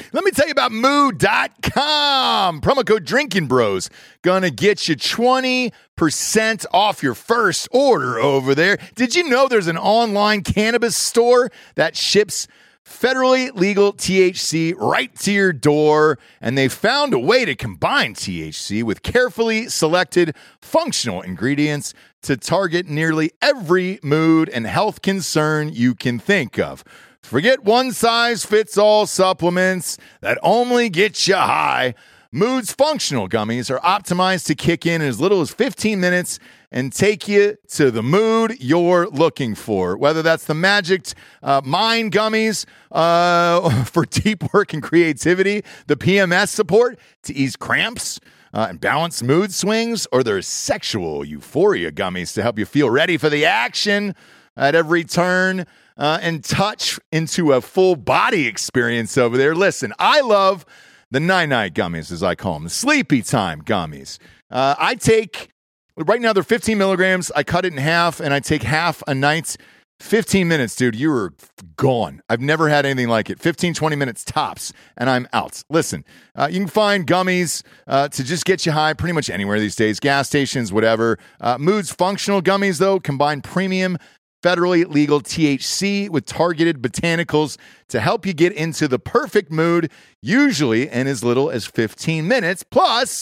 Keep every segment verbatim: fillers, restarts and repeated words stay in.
Let me tell you about moo dot com. Promo code Drinking Bros. Gonna get you twenty percent off your first order over there. Did you know there's an online cannabis store that ships federally legal T H C right to your door? And they found a way to combine T H C with carefully selected functional ingredients to target nearly every mood and health concern you can think of. Forget one-size-fits-all supplements that only get you high. Mood's functional gummies are optimized to kick in as little as fifteen minutes and take you to the mood you're looking for. Whether that's the Magic uh, Mind gummies uh, for deep work and creativity, the P M S support to ease cramps uh, and balance mood swings, or their sexual euphoria gummies to help you feel ready for the action at every turn. Uh, and touch into a full body experience over there. Listen, I love the night-night gummies, as I call them, the sleepy time gummies. Uh, I take, right now they're fifteen milligrams. I cut it in half, and I take half a night. fifteen minutes, dude, you were gone. I've never had anything like it. fifteen, twenty minutes tops, and I'm out. Listen, uh, you can find gummies uh, to just get you high pretty much anywhere these days, gas stations, whatever. Uh, Mood's functional gummies, though, combine premium federally legal T H C with targeted botanicals to help you get into the perfect mood, usually in as little as fifteen minutes. Plus,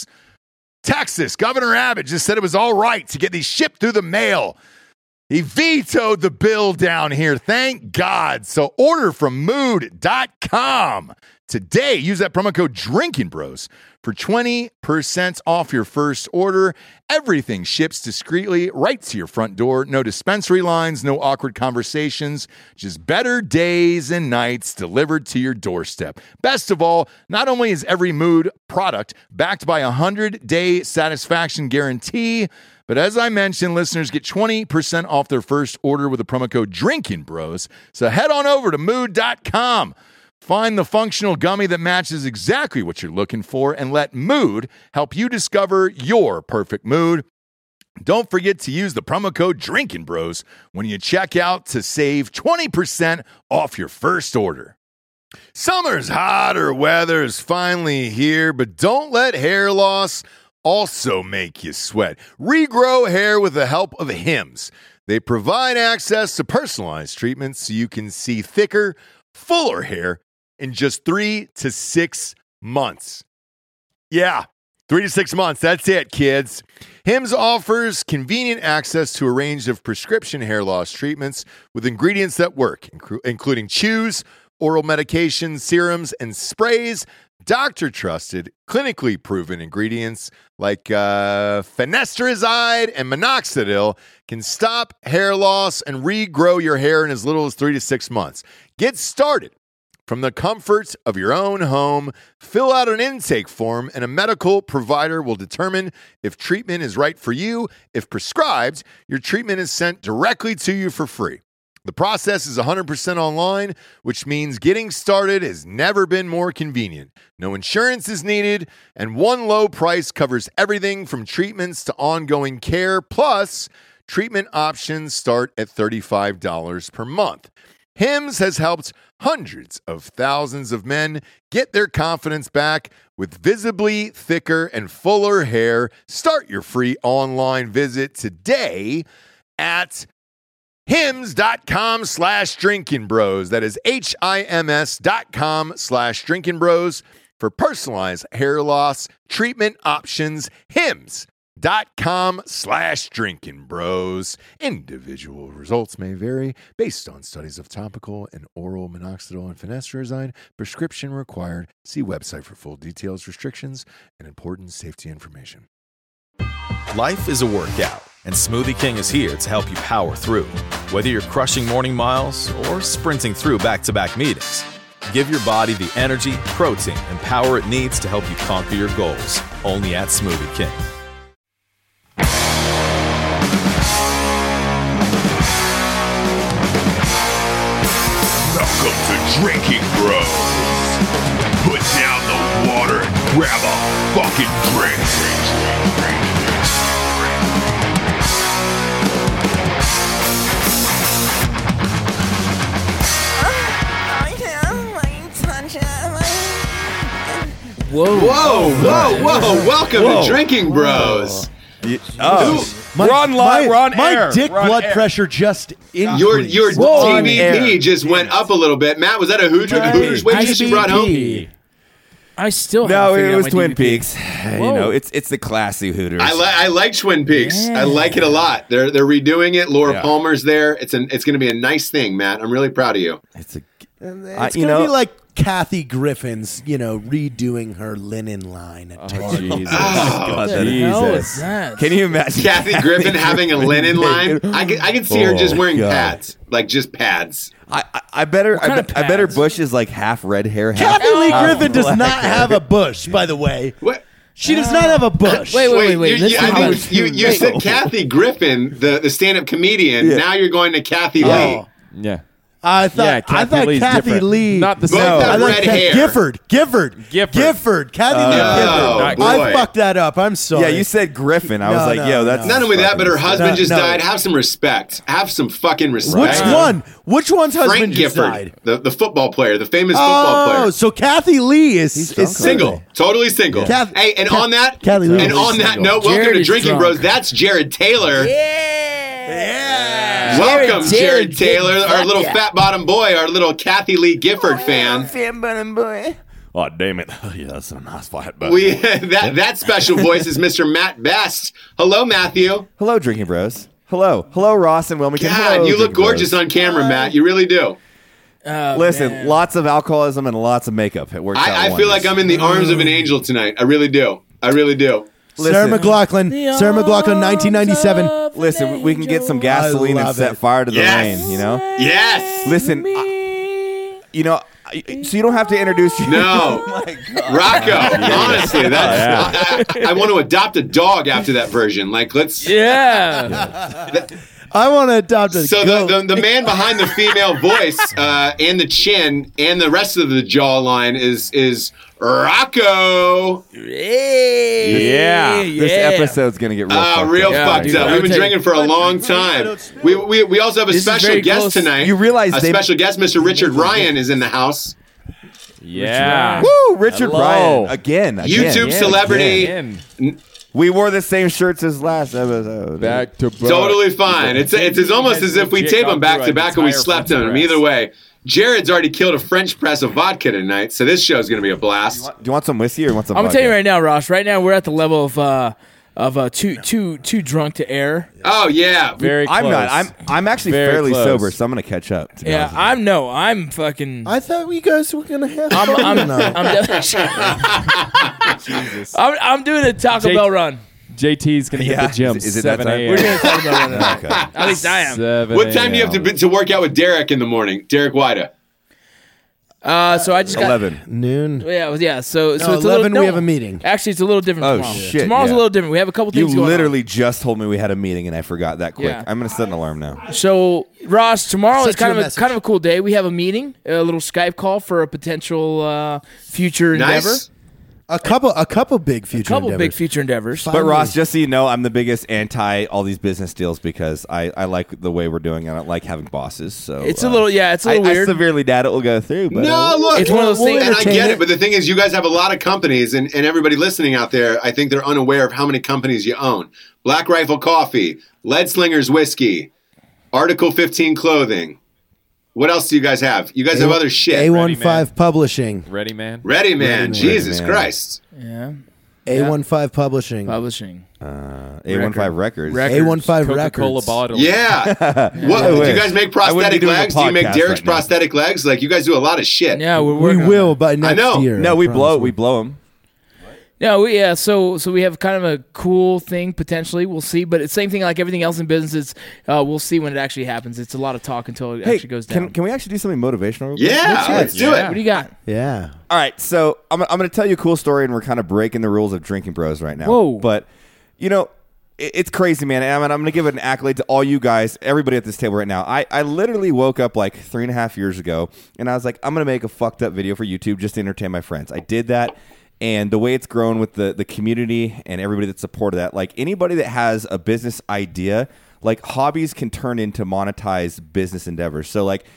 Texas, Governor Abbott just said it was all right to get these shipped through the mail. He vetoed the bill down here. Thank God. So order from mood dot com today. Use that promo code Drinking Bros for twenty percent off your first order. Everything ships discreetly right to your front door. No dispensary lines, no awkward conversations, just better days and nights delivered to your doorstep. Best of all, not only is every Mood product backed by a one hundred day satisfaction guarantee, but as I mentioned, listeners get twenty percent off their first order with the promo code Drinking Bros. So head on over to mood dot com. Find the functional gummy that matches exactly what you're looking for and let Mood help you discover your perfect mood. Don't forget to use the promo code Drinking Bros when you check out to save twenty percent off your first order. Summer's hotter weather is finally here, but don't let hair loss also make you sweat. Regrow hair with the help of Hims. They provide access to personalized treatments so you can see thicker, fuller hair in just three to six months. Yeah, three to six months. That's it, kids. Hims offers convenient access to a range of prescription hair loss treatments with ingredients that work, inc- including chews, oral medications, serums, and sprays. Doctor-trusted, clinically proven ingredients like uh, finasteride and minoxidil can stop hair loss and regrow your hair in as little as three to six months. Get started from the comfort of your own home. Fill out an intake form, and a medical provider will determine if treatment is right for you. If prescribed, your treatment is sent directly to you for free. The process is one hundred percent online, which means getting started has never been more convenient. No insurance is needed, and one low price covers everything from treatments to ongoing care. Plus, treatment options start at thirty-five dollars per month. Hims has helped hundreds of thousands of men get their confidence back with visibly thicker and fuller hair. Start your free online visit today at Hims.com slash Drinking Bros. That is H I M S dot com slash Drinking Bros for personalized hair loss treatment options. Hims.com slash Drinking Bros. Individual results may vary based on studies of topical and oral minoxidil and finasteride. Prescription required. See website for full details, restrictions, and important safety information. Life is a workout, and Smoothie King is here to help you power through. Whether you're crushing morning miles or sprinting through back-to-back meetings, give your body the energy, protein, and power it needs to help you conquer your goals. Only at Smoothie King. Welcome to Drinking Bros. Put down the water and grab a fucking drink. Whoa. Whoa, whoa, whoa. Welcome whoa. to Drinking Bros. Yeah. Oh. My, we're on live, my, we're on my air. dick we're on blood air. pressure just increased. Your your Whoa. T V P just went up a little bit. Matt, was that a Hoosier, My Hooters waitress you brought home? I still no, it was Twin D V P. Peaks. You know, it's it's the classy Hooters. I, li- I like Twin Peaks. Yeah. I like it a lot. They're they're redoing it. Laura Yeah. Palmer's there. It's an it's going to be a nice thing, Matt. I'm really proud of you. It's a It's you gonna know, be like Kathy Griffin's, you know, redoing her linen line at Target. Jesus. Oh, God, What the Jesus. hell is that? Can you imagine Kathy Griffin having a linen line? I can, I can see her just Oh, wearing God. pads, like just pads. I, I, I better I, kind bet, of I better pads? Bush is like half red hair, half Kathy Lee half Griffin does black not hair. have a bush, by the way. What? She does not have a bush. Wait, wait, wait, wait. you, This you, is I how think you, you wait. said Kathy Griffin, the, the stand-up comedian. Yeah. Now you're going to Kathy Oh. Lee. Yeah. I thought Yeah, I Kathy thought Lee's Kathy different. Lee. Not the Both same. have I thought red Ka- hair. Gifford, Gifford, Gifford. Gifford, Kathy Oh, Lee Gifford. boy. I fucked that up. I'm sorry. Yeah, you said Griffin. I was No, like, no, yo, that's no. Not only that, but her husband No, just no. died. Have some respect. Have some fucking respect. Which one? Which one's Frank husband just Gifford, died? the, the football player, the famous football Oh, player. so Kathy Lee is, He's is drunk Single, totally single. Yeah. Kath- hey, and Kath- on that, Kathy Lee and is on that single. note, welcome Jared to is Drinking drunk. Bros. That's Jared Taylor. Yeah. Welcome, Jared, Jared Taylor, Taylor. our little fat bottom boy, our little Kathy Lee Gifford fan. Oh, damn it. Yeah, that's a nice fight. But We that that special voice is Mister Matt Best. Hello, Matthew. Hello, Drinking Bros. Hello. Hello, Ross and Wilmington. God, Hello, you look Drinking gorgeous Bros. on camera, Matt. You really do. Oh, Listen, man. lots of alcoholism and lots of makeup. It works out I, I feel like I'm in the arms of an angel tonight. I really do. I really do. Sarah Listen. McLaughlin. The Sarah McLaughlin, nineteen ninety-seven. arms of Listen, an we can get some angel. gasoline I and love set it. fire to the Yes. rain, you know? Yes. Listen, I, Me. you know, I- so you don't have to introduce you. No. Rocco, honestly, that's, I, I want to adopt a dog after that version. Like, let's. Yeah. I want to adopt a So goat. the, the, the man behind the female voice uh, and the chin and the rest of the jawline is is Rocco. Yeah. This episode's going to get real Uh, fucked real up. Yeah, fucked dude, up. I'll We've been tell drinking you. for a long time. We, we, we also have a This is special very guest close. tonight. You realize a they- special guest, Mister Richard Ryan, is in the house. Yeah. Woo, Richard Hello. Bryan. Again, again. YouTube Yeah, celebrity. again. We wore the same shirts as last episode. Back to back. Totally fine. It's it's, it's almost as if we Legit tape gone them back through to an back and we entire slept French on them. press. Either way, Jared's already killed a French press of vodka tonight, so this show's going to be a blast. Do you want some whiskey or you want some I'm gonna vodka? tell you right now, Ross. Right now, we're at the level of uh, of uh, too too too drunk to air. Oh, yeah. Very close. I'm not. I'm I'm actually Very fairly close. sober, so I'm going to catch up. to be Yeah, honest with you. I'm no, I'm fucking. I thought you guys were going to have I'm fun I'm, tonight. I'm, definitely- I'm I'm doing a Taco Jake- Bell run. J T's gonna hit Yeah. the gym. Is it- is it that seven time? a.m. We're doing a Taco Bell run. tonight. Okay. At least I am. seven What time do you have to, a.m. be- to work out with Derek in the morning? Derek Wida. Uh, so I just got eleven. Noon. Yeah, well, yeah. So so No, it's a eleven, little, we no, have a meeting. Actually, it's a little different Oh, tomorrow. shit, Tomorrow's yeah. a little different. We have a couple You things going literally just told me we had a meeting and I forgot that quick. Yeah. I'm going to set an alarm now. on. So Ross, tomorrow Set is kind you a of a message. kind of a cool day. We have a meeting, a little Skype call for a potential uh, future endeavor. Nice. A couple, a couple big future A couple endeavors. big future endeavors. Fi- But Finally. Ross, just so you know, I'm the biggest anti all these business deals because I, I like the way we're doing it. I don't like having bosses. So It's uh, a little, yeah, it's a I, little I weird. severely doubt it will go through. But No, uh, look. It's one of those well, things- And I entertain get it. it, but the thing is, you guys have a lot of companies, and, and everybody listening out there, I think they're unaware of how many companies you own. Black Rifle Coffee, Lead Slingers Whiskey, Article fifteen Clothing. What else do you guys have? You guys have other shit. A fifteen Publishing. Ready, man. Ready, man. Ready, man. Jesus Ready, man. Christ. yeah, A fifteen Publishing. publishing. uh, A fifteen Records. Records. A fifteen Coca-Cola Records. bottle. Yeah. What, do you wish. guys make I wouldn't be prosthetic doing a legs? Do you make podcast Derek's right now. prosthetic legs? Like, you guys do a lot of shit. Yeah, we're We working on will it. by next know. year. No, I we promise blow you. we blow them. No, we, yeah. So, so we have kind of a cool thing potentially. We'll see, but it's same thing like everything else in business. It's uh, we'll see when it actually happens. It's a lot of talk until it Hey, actually goes down. can, can we actually do something motivational? real quick? Yeah, let's do what it. do you got? Yeah. All right, so I'm, I'm going to tell you a cool story, and we're kind of breaking the rules of Drinking Bros right now. Whoa. But, you know, it, it's crazy, man. And I'm, I'm going to give it an accolade to all you guys, everybody at this table right now. I, I literally woke up like three and a half years ago, and I was like, I'm going to make a fucked up video for YouTube just to entertain my friends. I did that. And the way it's grown with the, the community and everybody that supported that, like anybody that has a business idea, like hobbies can turn into monetized business endeavors. So like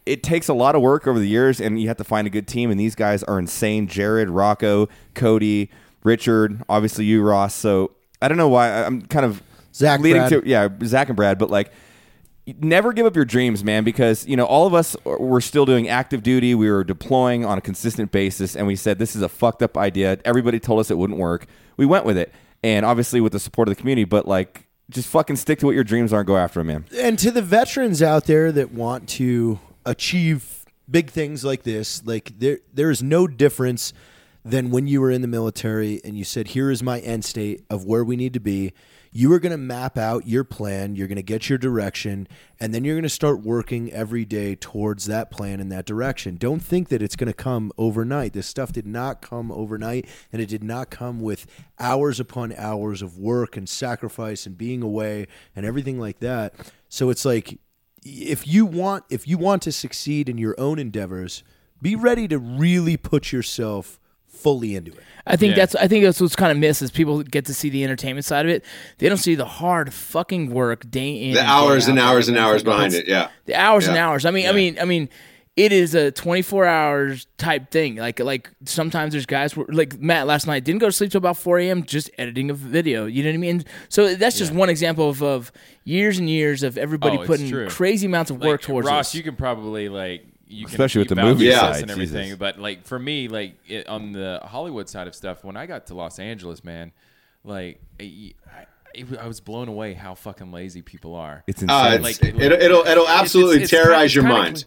it takes a lot of work over the years, and you have to find a good team. And these guys are insane. Jared, Rocco, Cody, Richard, obviously you, Ross. So I don't know why I'm kind of Zach, leading Brad. to yeah, Zach and Brad, but like. Never give up your dreams, man, because, you know, all of us were still doing active duty. We were deploying on a consistent basis, and we said, this is a fucked up idea. Everybody told us it wouldn't work. We went with it, and obviously with the support of the community, but, like, just fucking stick to what your dreams are and go after them, man. And to the veterans out there that want to achieve big things like this, like there there is no difference than when you were in the military and you said, here is my end state of where we need to be. You are going to map out your plan. You're going to get your direction, and then you're going to start working every day towards that plan in that direction. Don't think that it's going to come overnight. This stuff did not come overnight, and it did not come with hours upon hours of work and sacrifice and being away and everything like that. So it's like, if you want, if you want to succeed in your own endeavors, be ready to really put yourself fully into it. I think Yeah. that's I think that's what's kind of missed is people get to see the entertainment side of it. They don't see the hard fucking work day in The and hours day and out. hours and hours behind it. Yeah. The hours and Yeah. hours. I mean, I mean, I mean, it is a twenty-four hours type thing. Like, like sometimes there's guys who, like Matt last night didn't go to sleep till about four a.m. just editing a video. You know what I mean? So that's just one example of, of years and years of everybody Oh, it's putting true. crazy amounts of work Like, towards Ross, this. you can probably like you can Especially with keep the out movie this side, and everything. Jesus. But like for me, like it, on the Hollywood side of stuff, when I got to Los Angeles, man, like I, I, it, I was blown away how fucking lazy people are. It's Uh, insane. it's, Like- it'll, it'll it'll It's- absolutely it's- it's terrorize kinda- your kinda mind. cli-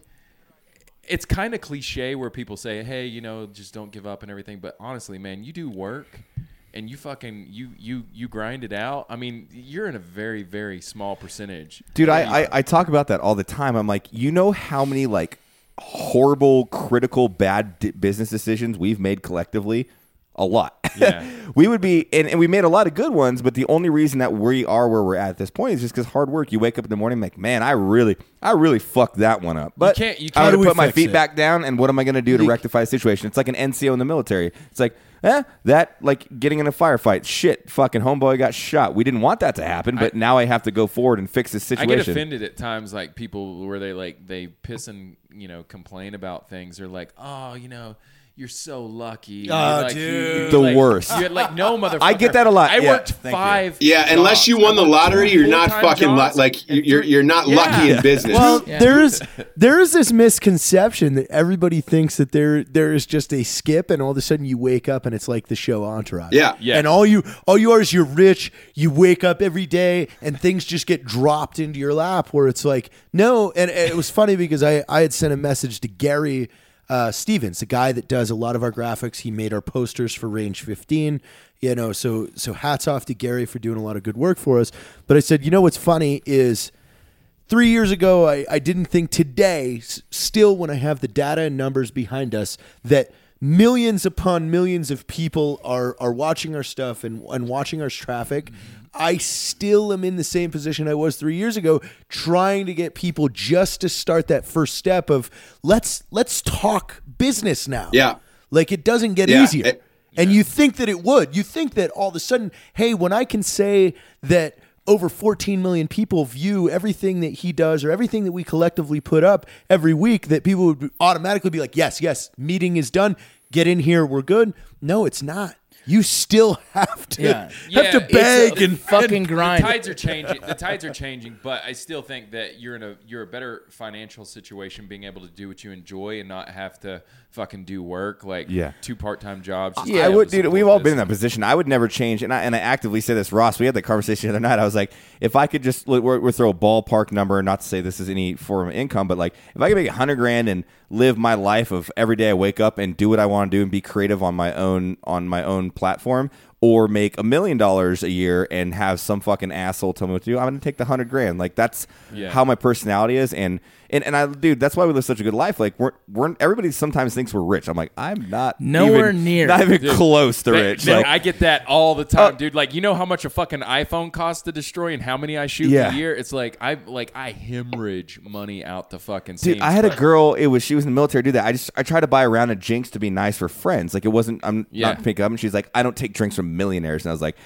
It's kind of cliche where people say, "Hey, you know, just don't give up and everything." But honestly, man, you do work, and you fucking you you you grind it out. I mean, you're in a very very small percentage, Dude, I, I, I talk about that all the time. I'm like, you know how many like horrible, critical, bad d- business decisions we've made collectively? A lot. Yeah. We would be, and, and we made a lot of good ones, but the only reason that we are where we're at at this point is just because hard work. You wake up in the morning, like, man, I really, I really fucked that one up. But can't- you I'm can't- going How do to we put my fix feet it? back down, and what am I going to do to rectify the situation? It's like an N C O in the military. It's like, eh, that, like getting in a firefight. Shit, fucking homeboy got shot. We didn't want that to happen, but now I have to go forward and fix this I situation. get offended at times, like people where they like they piss and you know complain about things. They're like, "Oh, you know, you're so lucky." Oh, You're like, you- dude. you- The like- worst. You're like, no, motherfucker. I get that a lot. I Yeah, worked thank you. five. Yeah, unless jobs. you won I the worked lottery, two you're not full-time fucking lu- jobs like and you're three- you're not Yeah. lucky in business. Well, Yeah. there's there's this misconception that everybody thinks that there there is just a skip, and all of a sudden you wake up and it's like the show Entourage. Yeah. Yeah. And all you all you are is you're rich. You wake up every day and things just get dropped into your lap. Where it's like no, and, and it was funny because I I had sent a message to Gary uh, Stevens, the guy that does a lot of our graphics. He made our posters for Range fifteen. You know, so so hats off to Gary for doing a lot of good work for us. But I said, you know what's funny is three years ago, I, I didn't think today, s- still when I have the data and numbers behind us, that millions upon millions of people are are watching our stuff and, and watching our traffic. I still am in the same position I was three years ago, trying to get people just to start that first step of let's let's talk business now. Yeah. Like it doesn't get Yeah, easier. it- And you think that it would. You think that all of a sudden, hey, when I can say that over fourteen million people view everything that he does or everything that we collectively put up every week, that people would automatically be like, yes, yes, meeting is done. Get in here. We're good. No, it's not. You still have to Yeah. have Yeah, to it's beg a and fucking The grind. tides are changing. The tides are changing, but I still think that you're in a you're a better financial situation being able to do what you enjoy and not have to fucking do work like Yeah. two part time jobs. just to Yeah, be I able would, to dude. support We've all this. been in that position. I would never change, and I and I actively say this, Ross. We had that conversation the other night. I was like, if I could just we're, we're throw a ballpark number, not to say this is any form of income, but like if I could make a hundred grand and live my life of every day I wake up and do what I want to do and be creative on my own on my own platform, or make a million dollars a year and have some fucking asshole tell me what to do, I'm gonna take the hundred grand. Like that's Yeah. how my personality is, and. And, and I, dude, that's why we live such a good life. Like, we're, we're everybody sometimes thinks we're rich. I'm like, I'm not Nowhere even, near. not even Dude, close to Man, rich. man, Like, I get that all the time, Uh, dude. Like, you know how much a fucking iPhone costs to destroy and how many I shoot Yeah. a year? It's like I like I hemorrhage money out the fucking Dude, seams, I had a but- girl. It was she was in the military. Do that. I just I tried to buy a round of Jinx to be nice for friends. Like it wasn't. I'm Yeah. not picking up. And she's like, I don't take drinks from millionaires. And I was like,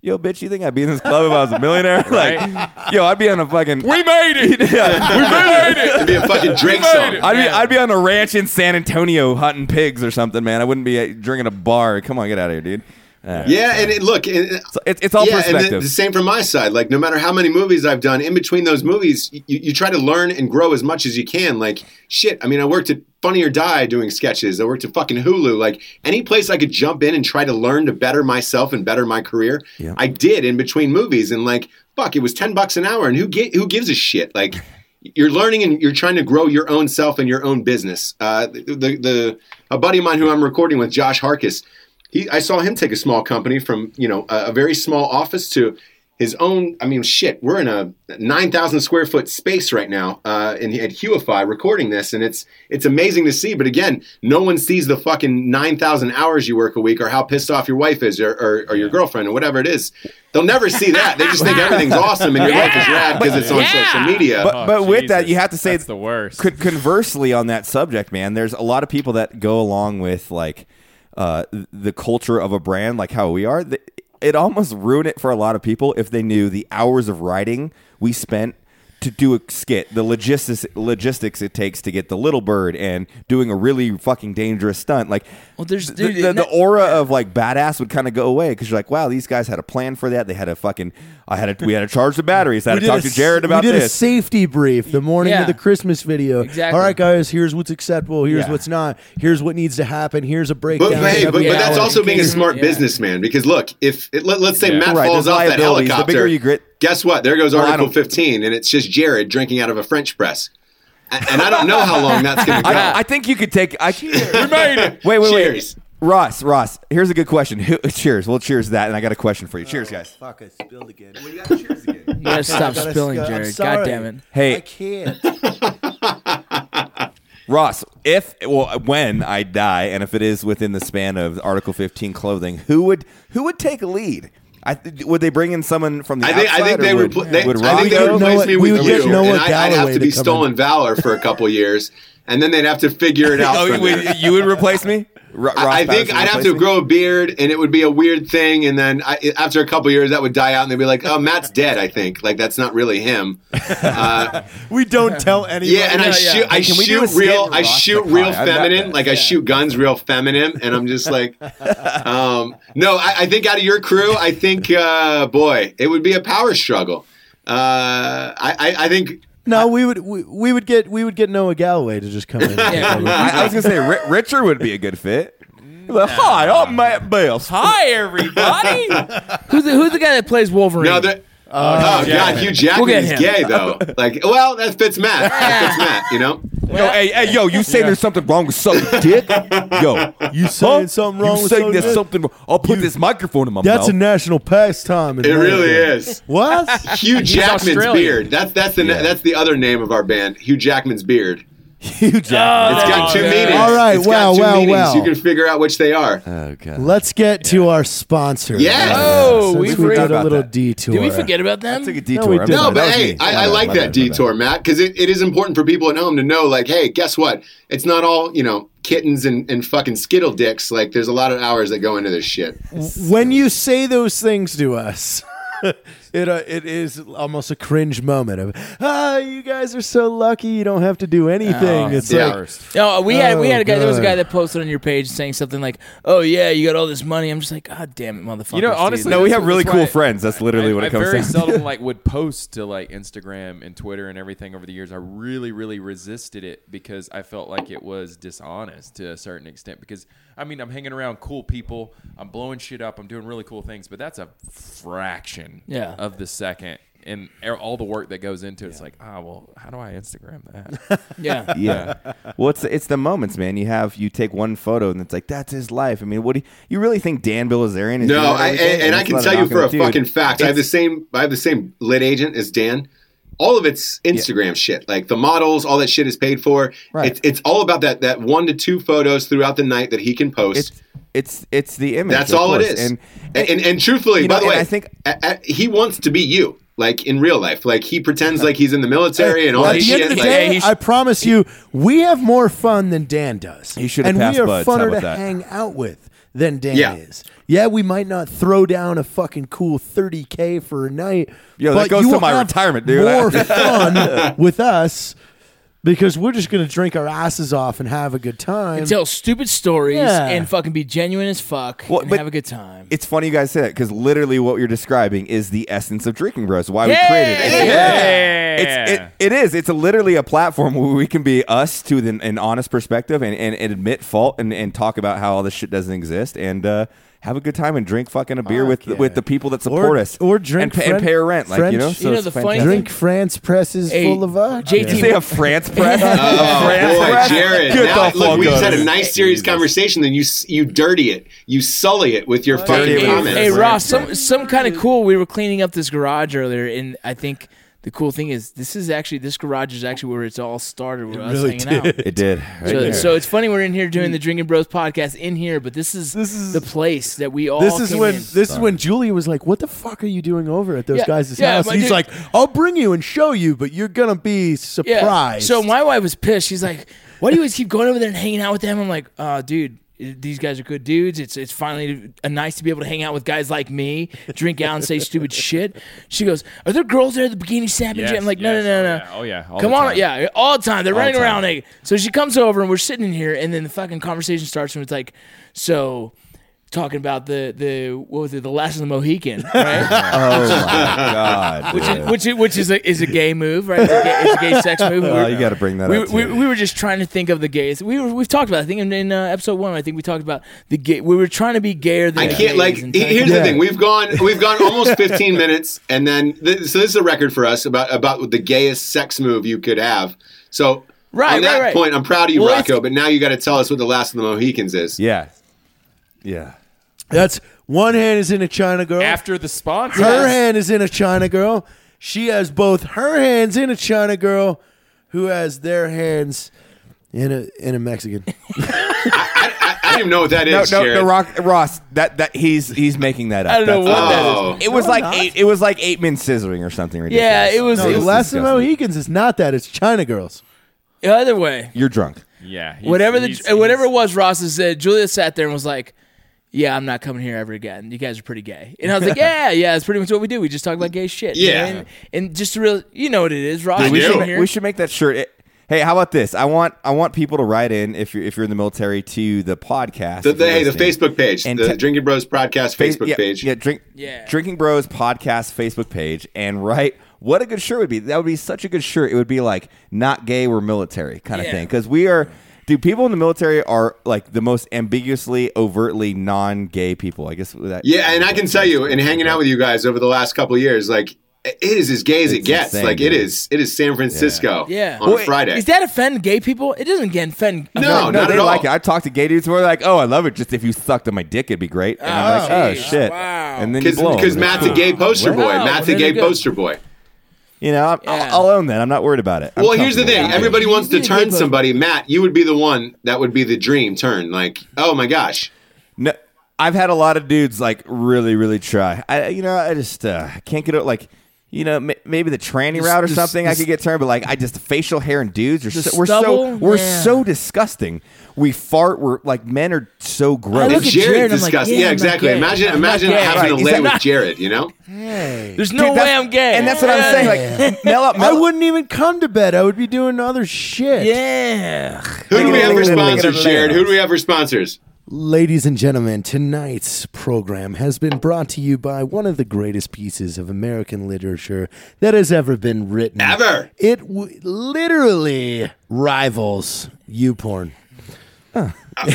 yo, bitch, you think I'd be in this club if I was a millionaire? Like, yo, I'd be on a fucking. We made it. Yeah, we made it. It'd be a fucking Drake song. I'd be, I'd be on a ranch in San Antonio hunting pigs or something, man. I wouldn't be uh, drinking a bar. Come on, get out of here, dude. Uh, Yeah, and it, look, it, so it's, it's all yeah, and perspective. the, the same from my side. Like, no matter how many movies I've done, in between those movies, you, you try to learn and grow as much as you can. Like, shit, I mean, I worked at Funny or Die doing sketches. I worked at fucking Hulu. Like, any place I could jump in and try to learn to better myself and better my career, Yeah. I did in between movies. And, like, fuck, it was ten bucks an hour, and who gi- who gives a shit? Like, you're learning and you're trying to grow your own self and your own business. Uh, the, the, the a buddy of mine who I'm recording with, Josh Harkis, He, I saw him take a small company from, you know, a, a very small office to his own. I mean, shit, we're in a nine thousand square foot space right now uh, in, at Huify recording this. And it's it's amazing to see. But again, no one sees the fucking nine thousand hours you work a week or how pissed off your wife is or, or, or your girlfriend or whatever it is. They'll never see that. They just think everything's awesome and your life is rad because it's on Yeah. social media. But, Oh, but with that, Jesus. you have to say That's the worst. Con- conversely, on that subject, man, there's a lot of people that go along with like uh, the culture of a brand, like how we are. Th- It almost ruined it for a lot of people if they knew the hours of writing we spent to do a skit, the logistics logistics it takes to get the little bird, and doing a really fucking dangerous stunt. Like, Well, there's- the, dude, the, the that- aura of like badass would kind of go away because you're like, wow, these guys had a plan for that. They had a fucking, I had to, we had to charge the batteries. I had We to did talk a to s- Jared about We did this. a safety brief the morning Yeah. of the Christmas video. Exactly. All right, guys, here's what's acceptable. Here's Yeah. what's not. Here's what needs to happen. Here's a But, breakdown. but, hey, of but, every but that's hour. also being a smart Yeah. businessman because look, if it, let, let's say Yeah. Matt Right, falls there's off that liabilities. The helicopter, bigger you grit- guess what? There goes Well, I Article don't- fifteen, and it's just Jared drinking out of a French press. A- And I don't know how long that's going to go. I, I think you could take. I, We made it. Wait, wait, Cheers. wait. Ross, Ross, here's a good question. Who, cheers. We'll cheers that, and I got a question for you. Cheers, guys. Fuck, I spilled again. Well, you got to cheers again. You gotta stop gotta spilling, I'm Jared. sorry. God damn it. Hey. I can't. Ross, if well, when I die, and if it is within the span of Article fifteen clothing, who would who would take a lead? I, would they bring in someone from the I think, outside? I think or they would, would. They, would I think they Ross would go? replace Noah- me we with would get you, Noah and I, I'd have Galloway to to be come stolen in. valor for a couple years, and then they'd have to figure it out. Oh, from wait, there. you would replace me? Ro- Ross I, I think Patterson I'd have replace to me? grow a beard, and it would be a weird thing. And then I, after a couple years, that would die out, and they'd be like, "Oh, Matt's dead." I think like that's not really him. Uh, We don't tell anybody. yeah, and I yeah. shoot. I Hey, can we do shoot a skit real. with I Ross shoot McCoy? real I'm not feminine. bad. Like I shoot guns real feminine, and I'm just like, um, no. I, I think out of your crew, I think, uh, boy, it would be a power struggle. Uh, I, I, I think. No, we would we, we would get we would get Noah Galloway to just come in. I, I was gonna say Ri- Richard would be a good fit. Like, Hi, I'm Matt Bales. Hi, everybody. Who's the, who's the guy that plays Wolverine? No, the, oh, God, Hugh Jackman We'll get is him. gay though. Like, well, that fits Matt. That fits Matt. You know. Yo, hey, hey, yo, you saying there's something wrong with sucking dick? Yo, You saying something wrong you with saying sucking there's dick? something wrong? I'll put this microphone in my That's a mouth. national pastime. in It really America. is. What? Hugh Jackman's Australian. beard. That's that's the Yeah. that's the other name of our band. Hugh Jackman's beard. Hugh Jackman. It's got two yeah. meanings. All right, It's well, got two well, meanings. well. You can figure out which they are. Oh, God. Let's get to our sponsor. Yeah. Oh, Since we we forgot did a about little that. detour. Did we forget about them? I took a we detour. I'm didn't. No, sorry. That but was hey, me. I, My I bad, like my that bad, my bad. detour, Matt, because it, it is important for people at home to know, like, hey, guess what? It's not all, you know, kittens and, and fucking skittle dicks. Like, there's a lot of hours that go into this shit. When you say those things to us, it uh, it is almost a cringe moment of ah, you guys are so lucky you don't have to do anything. it's yeah. like No, we had we Oh, had a guy. There was a God. guy that posted on your page saying something like, "Oh yeah, you got all this money." I'm just like, God damn it, motherfucker. You know, honestly, No, we have That's really why cool I- friends. That's literally I, what I it comes very down to. seldom like would post to like Instagram and Twitter and everything over the years. I really, really resisted it because I felt like it was dishonest to a certain extent. Because I mean, I'm hanging around cool people, I'm blowing shit up, I'm doing really cool things, but that's a fraction Yeah. of the second. And all the work that goes into it, it's like, ah, well, how do I Instagram that? Yeah. Yeah. Well, it's it's the moments, man. You have you take one photo and it's like that's his life. I mean, what do you, you really think Dan Bilzerian is? No, doing that I, every day? and, and I That's can not tell you knock for on a it, dude. fucking fact, I have the It's- same I have the same lit agent as Dan. All of it's Instagram shit. Like the models, all that shit is paid for. Right. It's it's all about that that one to two photos throughout the night that he can post. It's it's it's the image. That's of all it course. is. And And and, and truthfully, you by know, the and way, I think- a- a- he wants to be you, like in real life. Like he pretends like he's in the military and all At that the shit. end of the like, day, he sh- I promise you, we have more fun than Dan does. He should have and passed we are buds. How funner about to that? hang out with than Dan Yeah. is. Yeah, we might not throw down a fucking cool thirty K for a night. Yo, that but goes you to will my have retirement, dude. More fun with us because we're just going to drink our asses off and have a good time. And tell stupid stories Yeah. and fucking be genuine as fuck Well, and but have a good time. It's funny you guys say that because literally what you're describing is the essence of Drinking Bros. Why we Yeah. created it. Yeah. It's, it, it is. It's a, literally a platform where we can be us to an, an honest perspective and, and, and admit fault and, and talk about how all this shit doesn't exist and uh, have a good time and drink fucking a beer Fuck with yeah. with the people that support Or- us or drink and, pay, Fren- and pay our rent, like you know. French- So You know it's the funny fantastic. Drink France presses Hey, full of vodka. J Did T you say a France press? Oh, France boy, press? Jared. Get Now, the look, fuck we just out had of a here. nice, serious conversation. Then you s- you dirty it. You sully it with your fucking Dirty it. comments. Hey Ross, some some kind of cool. We were cleaning up this garage earlier, and I think the cool thing is this is actually this garage is actually where it's all started. With us really hanging out. It did. Right So, there. so it's funny we're in here doing the Drinking Bros podcast in here, but this is This is- the place that we all. This is came when in. this is when Julia was like, "What the fuck are you doing over at those Yeah, guys' yeah, house?" my And he's dude- like, "I'll bring you and show you, but you're gonna be Yeah. surprised." So my wife was pissed. She's like, "Why do you always keep going over there and hanging out with them?" I'm like, "Oh, dude, these guys are good dudes. It's it's finally uh, nice to be able to hang out with guys like me, drink out and say stupid shit." She goes, "Are there girls there at the bikini snapping?" Yes, shit?" I'm like, "No, yes, no, no, oh, no. yeah, oh, yeah, all Come the on, time. yeah, all the time. They're running the time. around naked." So she comes over and we're sitting in here, and then the fucking conversation starts, and it's like, so. Talking about the the what was it, the Last of the Mohican, right? oh my god, which dude. is which is, which is a is a gay move, right? It's a gay, it's a gay sex move. Oh, We're- you got to bring that we, up. we, too. we were just trying to think of the gays. We were, we've talked about it. I think in, in uh, episode one, I think we talked about the gay. We were trying to be gayer than I the can't gays like. and he- trying to- Here's Yeah. the thing: we've gone we've gone almost fifteen minutes, and then th- so this is a record for us about about the gayest sex move you could have. So Right, on that right, right. point, I'm proud of you, Well, Rocco. it's- But now you got to tell us what the Last of the Mohicans is. yeah, yeah. that's one hand is in a China girl. After the sponsor. her hand is in a China girl. She has both her hands in a China girl, who has their hands in a in a Mexican. I, I, I don't even know what that No, is. no, Jared. no, Rock, Ross. That that he's he's making that up. I don't know That's- what that is. Oh. It was No, like not. eight. It was like eight men scissoring or something ridiculous. Yeah, it was- No, it the was Last of the disgusting. Mohicans is not that. It's China girls. Either way, You're drunk. Yeah. he's- whatever the he's- whatever it he's- was, Ross has said. Julia sat there and was like, "Yeah, I'm not coming here ever again. You guys are pretty gay." And I was like, "Yeah, yeah, that's pretty much what we do. We just talk about gay shit." you Yeah. know? and, and just to real, you know what it is, Ross. I we do. should, come ma- here. we should make that shirt. It- hey, how about this? I want I want people to write in if you're if you're in the military to the podcast. The, if the, you're hey, the listening. Facebook page, And the te- Drinking Bros Podcast Face- Facebook yeah, page. Yeah, drink, Yeah. Drinking Bros podcast Facebook page, and write what a good shirt would be. That would be such a good shirt. It would be like not gay, we're military kind of Yeah. thing. Because we are, dude. People in the military are like the most ambiguously, overtly non-gay people. I guess that. Yeah, and I can tell you, in hanging out with you guys over the last couple of years, like it is as gay as it It's gets. insane, like it dude. is, it is San Francisco. Yeah. on Well, a Friday. Does that offend gay people? It doesn't get offend. No, No, not they at all. like it. I talked to gay dudes who are like, "Oh, I love it. Just if you sucked on my dick, it'd be great." And I'm like, Oh, "Oh geez. shit!" Wow. And then you blow 'em. Because Matt's a gay poster boy. Wow, Matt's a really gay good. poster boy. You know, I'm, Yeah. I'll, I'll own that. I'm not worried about it. I'm Well, here's the comfortable thing. with it. Everybody You wants to need a gay turn poster. somebody. Matt, you would be the one that would be the dream turn. Like, oh my gosh. No, I've had a lot of dudes like really, really try. I, you know, I just uh, can't get it. Like, you know, m- maybe the tranny route or the- something the- I could get turned, but like, I just facial hair and dudes are The so, we're so stubble? we're Yeah. so disgusting. We fart. We're like men are so I gross. look It's at Jared Jared, I'm like, disgusting. yeah, yeah, I'm not exactly. gay. Imagine, I'm not imagine gay. having Right, to he's lay like, with not- Jared. You know? There's Dude, no that's- way I'm gay. And that's what I'm saying. Like, Mel, I Mel, wouldn't even come to bed. I would be doing other shit. Yeah. Who do we have for Look at it, look at it, sponsors, look at it. Jared? Who do we have for sponsors? Ladies and gentlemen, tonight's program has been brought to you by one of the greatest pieces of American literature that has ever been written. Ever. It w- literally rivals YouPorn. or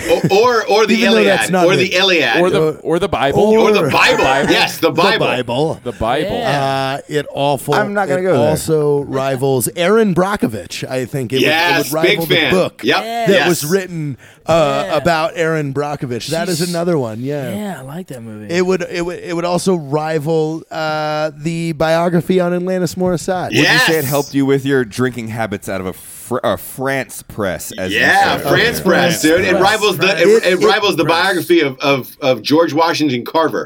or, or the Even though that's Iliad, not or it. the Iliad, Or the or the Bible. or the or- Bible. Yes, the Bible. The Bible. the Bible. Uh, it awful. I'm not gonna it go there. Also rivals Aaron Brockovich. I think it, Yes, would, it would rival big fan. the book Yep. that Yes. was written uh, Yeah. about Aaron Brockovich. That is She's- another one. Yeah. Yeah, I like that movie. It would it would it would also rival uh, the biography on Atlantis Morissette. Yeah. would you say it Yes. helped you with your drinking habits out of a, fr- a France press? As you Yeah, said France earlier? Press, dude. It Press. rivals the it, It- it it- rivals the biography of, of, of George Washington Carver.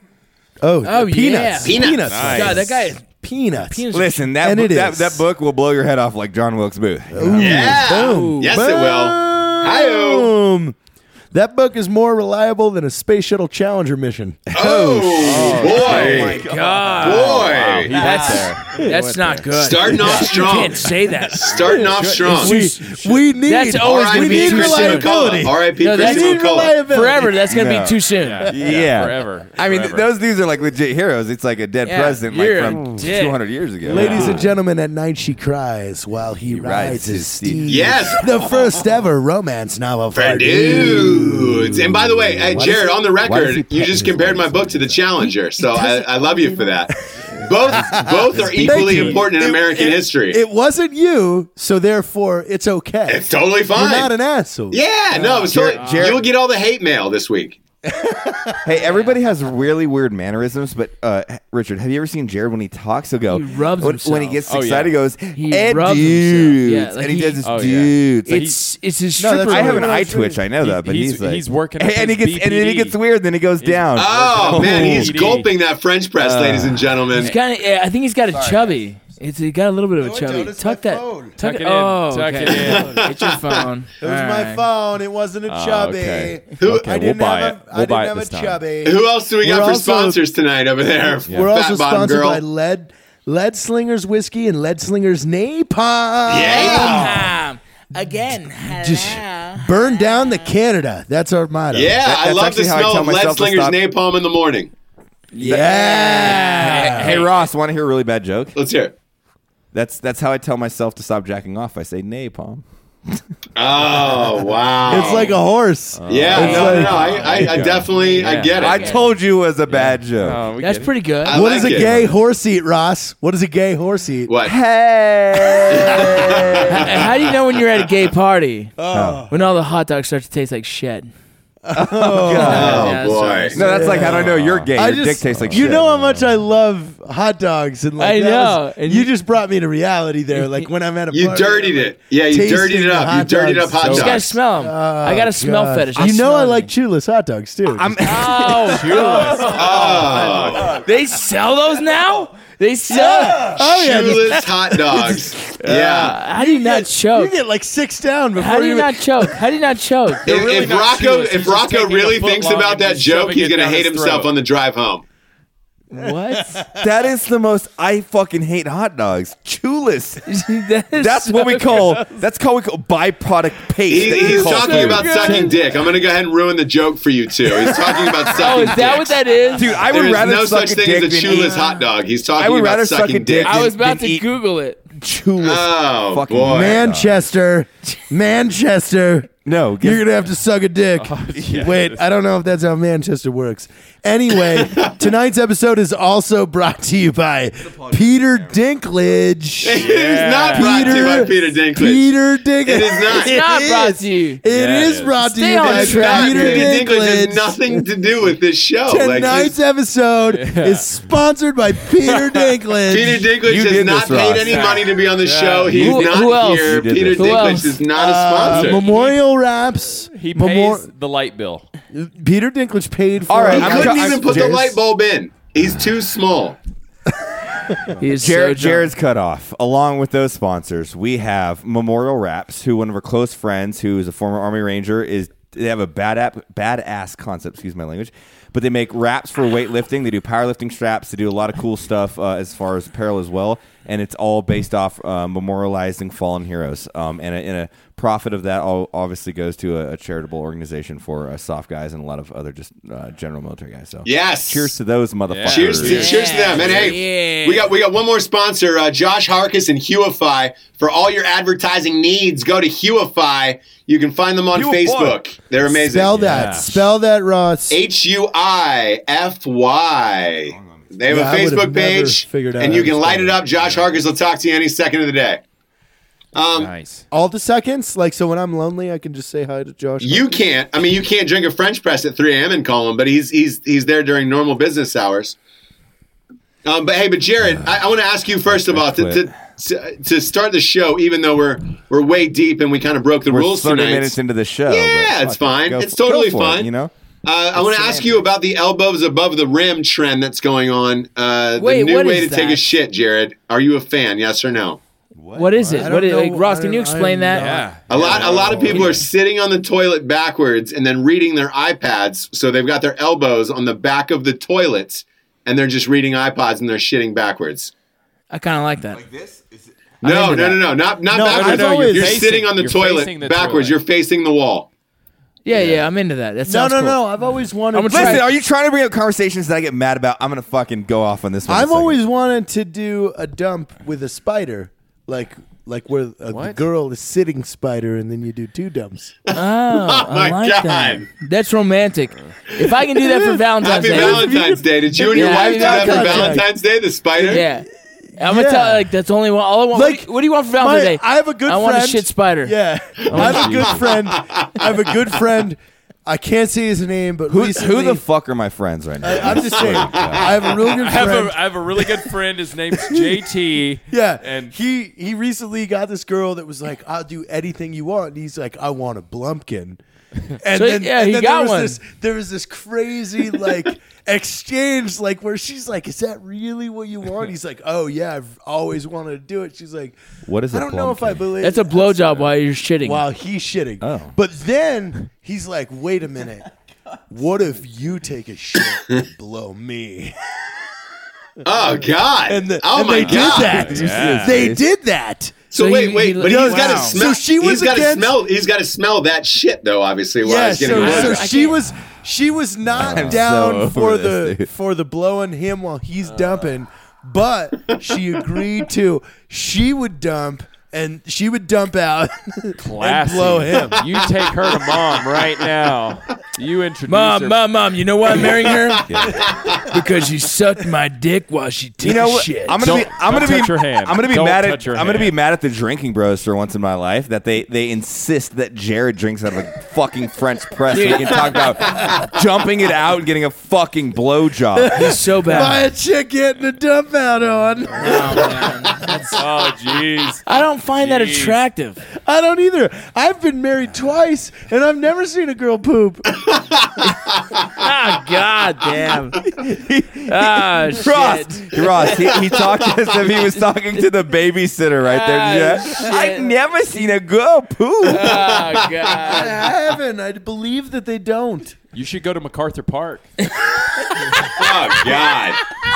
Oh, Oh, peanuts. yeah. Peanuts. Peanuts. Nice. God, that guy. Peanuts. Peanuts. Listen, that And bo- it that, is. that book will blow your head off like John Wilkes Booth. Ooh, Yeah. boom. Yes, it will. Hi-oh. Boom. That book is more reliable than a space shuttle Challenger mission. Oh, boy. Oh my God. Boy. That's that's not good. Starting off You strong. can't say that. Starting off strong. We, we need. That's always R I gonna P be too Christian soon. McCullough. R I P No, that's- Christian We need McCullough. reliability. Forever. That's gonna No. be too soon. Yeah. forever. I mean, Forever. those dudes are like legit heroes. It's like a dead Yeah, president, like you're a from dick. two hundred years ago. Ladies and gentlemen, at night she cries while he, rides, rides his his steed. steed. Yes. The first ever romance novel for For dudes. And by the way, hey, Why Jared, does he- on the why does record, he you pet just his compared my legs? book to the Challenger, so I, I love you for that. Both both are equally you. important in It- American it- history. It wasn't you, so therefore it's okay. it's totally fine. You're not an asshole. yeah, no, it's Jared- totally, Jared- you'll get all the hate mail this week. Hey, everybody has really weird mannerisms, but uh, Richard, have you ever seen Jared when he talks? He'll go He rubs when, when he himself. gets Oh, excited. yeah. He goes, He "Eh, rubs dudes," himself. Yeah, like and he, he- does his Oh, yeah. dudes. Like, It's it's his No, stripper. that's- I have an what eye I'm saying. twitch. I know that, but he's, he's, like, he's working. up and he his gets and then he B P D. gets weird. Then he goes down. Oh, man, he's B D. gulping that French press, ladies and gentlemen. He's kind of. Yeah, I think he's got a chubby. It's he got a little bit of a No, I chubby. don't. It's Tuck my that. phone. Tuck Tuck it. it in. Oh, Tuck okay. it in. It's your phone. It was All my right. phone. It wasn't a Oh, chubby. okay. Who- Okay, I we'll didn't buy have it. a, I We'll buy didn't it have this a time. chubby. Who else do we got We're for also- sponsors tonight over there? We're also Fat bottom sponsored girl. by Lead Lead Slingers Whiskey and Lead Slingers Napalm. Yeah. Um, again. Just hello. burn down the Canada. That's our motto. Yeah, That- I that's love the actually how I smell tell of Lead myself to Slinger's stop. napalm in the morning. Yeah. Hey Ross, want to hear a really bad joke? Let's hear it. That's that's how I tell myself to stop jacking off. I say napalm. Oh, wow. It's like a horse. Yeah, It's no, like- no, no. I, I, I definitely, I Yeah. get it. I told you it was a bad joke. Oh, we That's get it. pretty good. I What like does a it. gay horse eat, Ross? What does a gay horse eat? What? Hey. How do you know when you're at a gay party? Oh. When all the hot dogs start to taste like shit. God. Oh, Yeah, boy. sorry. No, that's like how do I know you're gay. I Your just, dick tastes like you shit. know how much I love hot dogs and like I that know, was- and you you- just brought me to reality there. Like when I'm at a You party, dirtied I'm, it. Yeah, you tasting dirtied it the up. You hot dirtied dogs. up hot You gotta dogs. smell them. I got a smell God. fetish. You know smell I them. like chewless hot dogs too. I'm, Oh, Oh, they sell those now? They sell. oh yeah, just- shoeless hot dogs. Yeah. How do you not choke? you get like six down before How do you even- not choke? How do you not choke? If, really if not Rocco, shoeless. if He's just Rocco taking a really foot thinks long about and that just joke, shoving he's it gonna down hate his himself throat. on the drive home. What? that is the most. I fucking hate hot dogs. Chewless. That is That's what we so call. gross. That's called we call byproduct paste. He, that you he's call talking food. about sucking dick. I'm gonna go ahead and ruin the joke for you too. He's talking about sucking Oh, is that dicks. what that is? Dude, I would There is rather no suck such a thing dick as a than shoeless eat- hot dog. He's talking I would about rather suck a sucking dick dick. I was than about to eat- Google it. chewless. Oh Fucking boy. Manchester, Manchester. No, give- You're gonna have to suck a dick. Wait, I don't know if that's how Manchester works. Anyway, tonight's episode is also brought to you by Peter Dinklage. It is not brought to you by Peter Dinklage. Peter Dinklage. It is not. It's not It brought is. to you. It Yeah, is it is. brought to Stay you on by track. Peter Peter Dinklage has Dinklage. nothing to do with this show. Like, Tonight's episode is sponsored by Peter Dinklage. Peter Dinklage You has did not this, paid Ross. any money to be on the show. He's Who- not who else? here. You did Peter this. Who Dinklage else? is not a Uh, sponsor. memorial wraps. He Memor- pays the light bill. Peter Dinklage paid for All right, it. he I'm couldn't co- even I'm- put the Jared's- light bulb in. He's too small. He is Jared, so drunk. Jared's cut off. Along with those sponsors, we have Memorial Wraps, who one of our close friends, who is a former Army Ranger, is they have a bad app, badass concept. Excuse my language, but they make wraps for weightlifting. They do powerlifting straps. They do a lot of cool stuff uh, as far as apparel as well, and it's all based off uh, memorializing fallen heroes. Um, and, a, and a profit of that all obviously goes to a, a charitable organization for uh, soft guys and a lot of other just uh, general military guys. So Yes. cheers to those motherfuckers. Cheers to, Yeah. cheers to them. And hey, Yeah. we got we got one more sponsor, uh, Josh Harkis and Huify. For all your advertising needs, go to Huify. You can find them on Huify. Facebook. They're amazing. Spell that. Yeah. Spell that, Ross. H U I F Y. They have Yeah, a I would've Facebook never page, figured out and how you to can light spell it it. up. Josh Harkis will talk to you any second of the day. Um, Nice. All the seconds? Like, so when I'm lonely, I can just say hi to Josh. You can't. I mean, you can't drink a French press at three a.m. and call him, but he's he's he's there during normal business hours. Um, but hey, but Jared, I, I want to ask you first of all to, to to to start the show. Even though we're we're way deep and we kind of broke the We're rules thirty tonight. minutes into the show. Yeah, but it's fuck it. fine. Go It's for- totally go for it, fine. you know. Uh, I want to ask you about the elbows above the rim trend that's going on. Uh, Wait, the new what way is to take a that? shit, Jared. Are you a fan? Yes or no? What is it? I What don't is, like, know. Ross, I can you don't- I explain am that? not- Yeah. A lot, a lot of people are sitting on the toilet backwards and then reading their iPads. So they've got their elbows on the back of the toilets, and they're just reading iPods and they're shitting backwards. I kind of like that. Like this? Is it? No, into no, no, that. no, not not No, backwards. I've always- you're facing- sitting on the you're toilet facing the backwards. toilet. You're facing the wall. Yeah, yeah, I'm into that. That No, sounds no, cool. no. I've always wanted. I'm gonna to- try- Listen, are you trying to bring up conversations that I get mad about? I'm gonna fucking go off on this one. in a I've second. always wanted to do a dump with a spider, like like where a, the What? girl is sitting spider, and then you do two dumps. Oh, I my like God. that. That's romantic. If I can do that for Valentine's Happy Day, Valentine's Day. Did you and your Yeah, wife happy do that for Valentine's Day. Valentine's Day? The spider? yeah. I'm gonna Yeah. tell her, like that's the only one. All I want. Like, what, do you, what do you want for Valentine's My- Day? I have a good I friend. want a shit spider. Yeah, I have a good friend. I have a good friend. I can't say his name, but Who, recently, who the fuck are my friends right now? I, I'm just saying. I have a real good I have friend. a I have a really good friend. His name's J T. Yeah, and he he recently got this girl that was like, "I'll do anything you want." And he's like, "I want a Blumpkin." And So, then, yeah, and he then got there was one. This, there was this crazy like exchange, like where she's like, "Is that really what you want?" He's like, "Oh yeah, I've always wanted to do it." She's like, What is I a don't know if I Blumpkin? believe That's a blowjob while you're shitting. while he's shitting. Oh. But then he's like, "Wait a minute." What if you take a shit and blow me? Oh God! And, the, oh and my they God! did that. Did you see his They face? did that. So, So wait, he- wait, he- but he's Wow. got to So smell. she was he's got to against- smell. He's got to smell that shit, though. Obviously, while Yeah, he's getting so, a so blowjob. she was she was not I'm down so over for this, the dude. for the blowing him while he's dumping, but she agreed to she would dump and she would dump out and Classy. blow him. You take her to mom right now. You introduce Mom, her. mom, mom. You know why I'm marrying her? Because she sucked my dick while she took You know a what? shit. I'm gonna be. Don't- I'm gonna don't be. touch her hand. I'm gonna be Don't mad touch her at. I'm gonna be hand. mad at the drinking bros for once in my life that they they insist that Jared drinks out of a fucking French press so we can talk about jumping it out and getting a fucking blowjob. He's so By bad. a chick getting a dump out on. Oh, man. That's- Oh jeez. I don't find that Jeez. attractive. I don't either. I've been married twice and I've never seen a girl poop. Ah, god damn. Ah, shit. Ross, Ross, he, he talked as if he was talking to the babysitter right there. Ah, Yeah. shit. I've never seen a girl poop. Oh, I god. haven't. I believe that they don't. You should go to MacArthur Park. Oh God!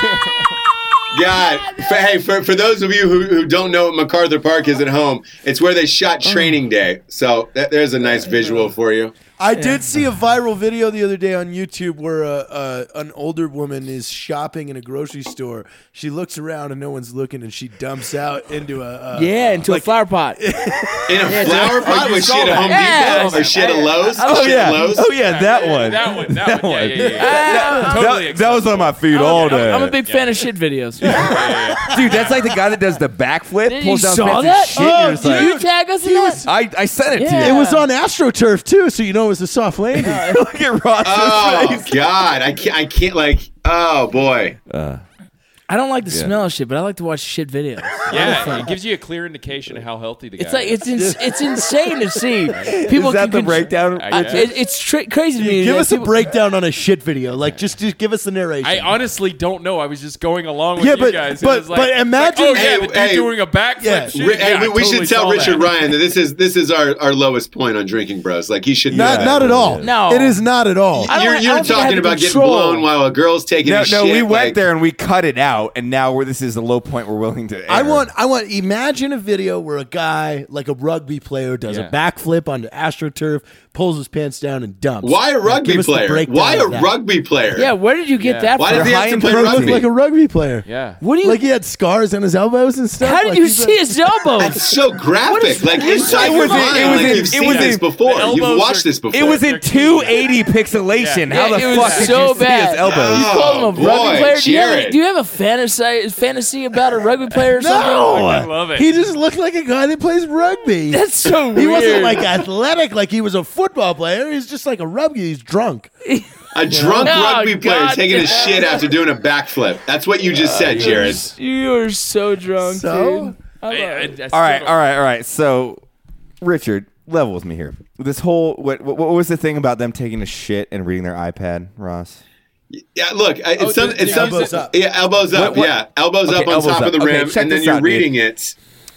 God, for, hey, for, for those of you who, who don't know what MacArthur Park is at home, it's where they shot Training Day. So that, there's a nice visual for you. I did see a viral video the other day on YouTube where uh, uh, an older woman is shopping in a grocery store. She looks around and no one's looking, and she dumps out into a uh, Yeah, into like- a flower pot. In a flower pot with shit at Home Yeah. Depot or shit at Lowe's. Oh shit yeah. at Lowe's. Oh yeah, that one. That one. That, one. Yeah, yeah, yeah. yeah. Ah, Totally That, that was on my feed all day. I'm a big fan of shit videos. Dude, that's like the guy that does the backflip, You pulls down saw fancy that? shit. and Oh, you're just Did like, you tag us in that? I, I sent it to Yeah. you. It was on AstroTurf too, so you know it was a soft landing. Look at Ross's Oh face. God, I can't. I can't. Like, oh boy. I don't like the smell of shit, but I like to watch shit videos. Yeah, it gives you a clear indication of how healthy the guy It's like is. it's ins- it's insane to see people. Is that can the contr- breakdown? I- I- it, it's tra- crazy to me. Give that us a people- breakdown on a shit video. Like, just, just give us the narration. I honestly don't know. I was just going along with Yeah, you but- guys. but- It was like, but imagine- like, oh yeah, Hey, the dude hey. doing a backflip. Yeah. Shit. Ri- hey, Yeah, we, I we totally should tell saw Richard that. Ryan that this is this is our, our lowest point on Drinking Bros. Like he should not, know not that. at all. No. it is not at all. I don't- You're, I you're don't think I have talking the about getting control. blown while a girl's taking No, a no, shit. we went like- there and we cut it out, and now we're, this is the low point we're willing to air. I want, I want. Imagine a video where a guy, like a rugby player, does Yeah. a backflip onto AstroTurf, pulls his pants down, and dumps. Why a Now, rugby give us the player? breakdown Why a of that. rugby player? Yeah, where did you get Yeah. that Why from? does he have to High play and He looked rugby? like a rugby player. Yeah. What do you? Like he had scars on his elbows and stuff. how did Like you he's see a- his elbows? That's so graphic. Like inside it your was in- mind, it was like in- you've it seen was this in- before. the You've elbows watched are- this before. It was in two eighty pixelation. Yeah. How the it was fuck did so you see bad. his elbows? You call him a Oh, rugby boy, player? Do you, have, Jared. do you have a fantasy fantasy about a rugby player or No, something? I love it. he just looked like a guy that plays rugby. That's so weird. He wasn't like athletic, like he was a football player. He's just like a rugby. He's drunk. a drunk Oh, rugby player God taking a damn. shit after doing a backflip. That's what you just said, Jared. You are so drunk, So? dude. I love I- I- I it. still All right, don't- all right, all right. So, Richard, level with me here. This whole what, what what was the thing about them taking a shit and reading their iPad, Ross? Yeah, look, I- Oh, it's some, did- it's did some, you elbows up. yeah, elbows up, What- what- yeah, elbows Okay, up on elbows top up. of the Okay, rim, check and then this you're out, dude. reading it.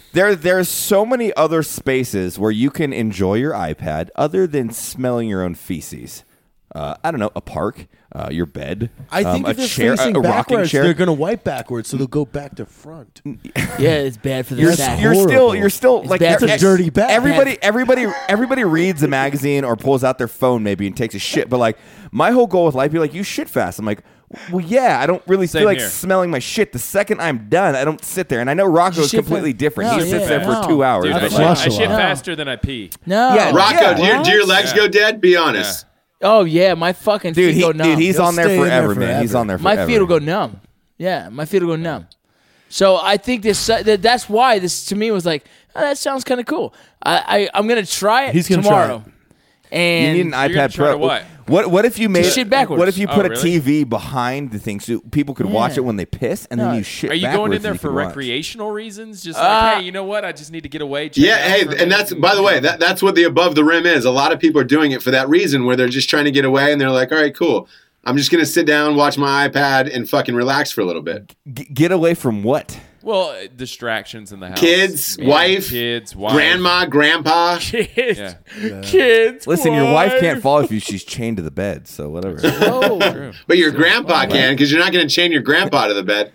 There, there's so many other spaces where you can enjoy your iPad other than smelling your own feces. Uh, I don't know, a park, uh, your bed, I think um, if a they're chair, facing a, a rocking backwards, chair. they're going to wipe backwards, so they'll go back to front. Yeah, it's bad for the You're, sack. you're still, horrible. you're still It's like bad for ev- the dirty back. Everybody, everybody, everybody reads a magazine or pulls out their phone maybe and takes a shit. But like my whole goal with life, be like, you shit fast. I'm like, well, yeah, I don't really Same feel like here. smelling my shit. The second I'm done, I don't sit there. And I know Rocco is shit completely fast. different. No, he sits yeah, there for no. two hours. Dude, I, but shit, like- flush I a shit lot. faster than I pee. No. Yeah, Rocco, Yeah. do, your, do your legs Yeah. go dead? Be honest. Oh yeah, my fucking dude, feet he, go numb. dude, he's He'll on there stay in there forever, man. He's forever. on there my forever. feet will go numb. Yeah, my feet will go numb. So I think this that, that's why this to me was like, oh, that sounds kind of cool. I, I I'm gonna try it He's gonna try tomorrow. it. And You need an You're gonna iPad try Pro. to what? What what if you made shit backwards. What if you Oh, put a really? T V behind the thing so people could watch Yeah. it when they piss, and No. then you shit Are you backwards going in and there you for can watch. recreational reasons? Just Uh, like, hey, you know what? I just need to get away. check Yeah, it out hey, for a and minute that's by the way, that, that's what the above the rim is. A lot of people are doing it for that reason, where they're just trying to get away, and they're like, "All right, cool. I'm just gonna sit down, watch my iPad, and fucking relax for a little bit." G- get away from what? Well, uh, distractions in the house. Kids, Yeah, wife, kids, wife. Grandma, grandpa. kids, Yeah. kids. Listen, your wife can't wife. fall if you, she's chained to the bed, so whatever. Oh, But your grandpa can, because you're not gonna chain your grandpa to the bed.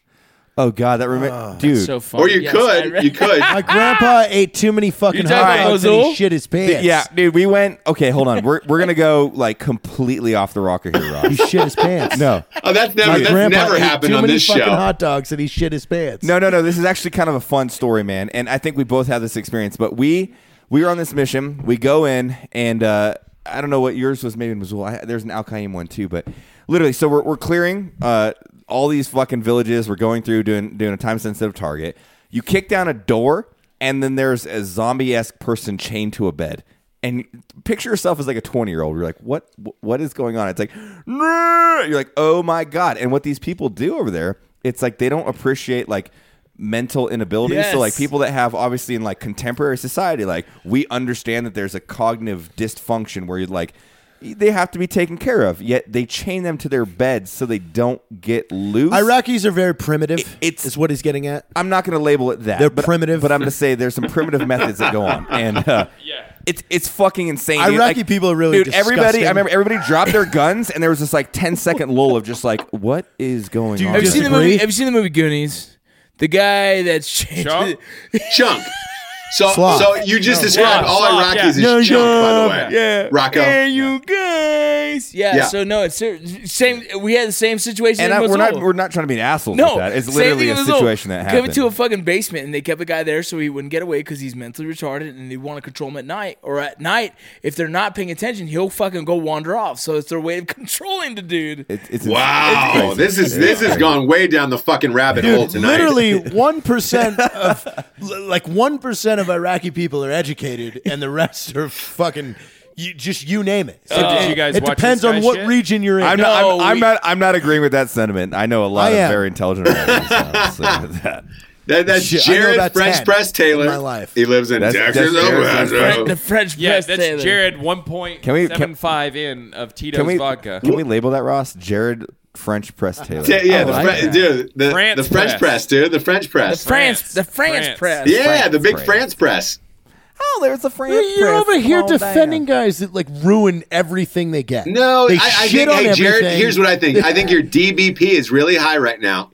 Oh God, that remember, dude. so funny. Or you Yes, could, I read- you could. My grandpa ate too many fucking You hot talking about dogs and he Ozul? shit his pants. yeah, dude, we went. Okay, hold on. We're we're gonna go like completely off the rocker here, He Rob. shit his pants. No, Oh, that's My never that's grandpa never ate happened too on many this fucking show. hot dogs and he shit his pants. no, no, no. This is actually kind of a fun story, man. And I think we both have this experience. But we we were on this mission. We go in, and uh, I don't know what yours was. Maybe in Missoula. I, there's an Al Qaim one too. But literally, so we're we're clearing uh, all these fucking villages. We're going through doing doing a time sensitive target. You kick down a door, and then there's a zombie esque person chained to a bed. And picture yourself as like a twenty year old. You're like, what? What is going on? It's like, no. You're like, oh my God. And what these people do over there, it's like they don't appreciate like mental inabilities. Yes. So like people that have obviously in like contemporary society, like we understand that there's a cognitive dysfunction where you're like, they have to be taken care of. Yet they chain them to their beds so they don't get loose. Iraqis are very primitive. It- it's- is what he's getting at. I'm not going to label it that. They're but, primitive. but I'm going to say there's some primitive methods that go on, and uh, Yeah. it's it's fucking insane. dude. Iraqi Like, people are really dude. Everybody, disgusting. I remember everybody dropped their guns, and there was this like ten second lull of just like, what is going Do you on? Have you Disagree? seen the movie? Have you seen the movie Goonies? The guy that's changed. Chunk? Chunk. So, Sloth. so you just No, described yeah, all sloth, Iraqis yeah. as No, chunk, by the no. way. Yeah. Rocco. Hey, you guys. Yeah, Yeah. So no, it's ser- same. We had the same situation. and in I, we're not Missoula. we're not trying to be assholes No, with that. It's same literally thing a in Missoula. situation that Come happened. into a fucking basement, and they kept a guy there so he wouldn't get away because he's mentally retarded, and they want to control him at night. Or at night, if they're not paying attention, he'll fucking go wander off. So it's their way of controlling the dude. It- it's Wow, it's crazy. this is this has gone way down the fucking rabbit hole tonight. Literally one percent of l- like one percent of Iraqi people are educated, and the rest are fucking. You, just you name it. So it, did it- you guys it watch depends this on guy what shit? region you're in. I'm not. No, I'm, I'm we- not. I'm not agreeing with that sentiment. I know a lot I of am. very intelligent Iraqis. so I'll say that. That, that's Shit, I know Jared about French ten Press Taylor. in my life. He lives in That's- Texas. that's Jared Oh, French that's- Press. The French Yeah, press that's Taylor. Jared one point Can we- seven five in of Tito's Can we vodka. can we label that, Ross? Jared French Press Taylor. Yeah, yeah, I the like Fre- that. dude, the, France the French press. press. dude, the French The press. France, France. the France, France. press. yeah, France the big press. France press. Oh, there's a France. You're press. over here Calm defending down. guys that like ruin everything they get. No, they I, I shit think, on hey, Jared, everything. here's what I think. I think your D B P is really high right now.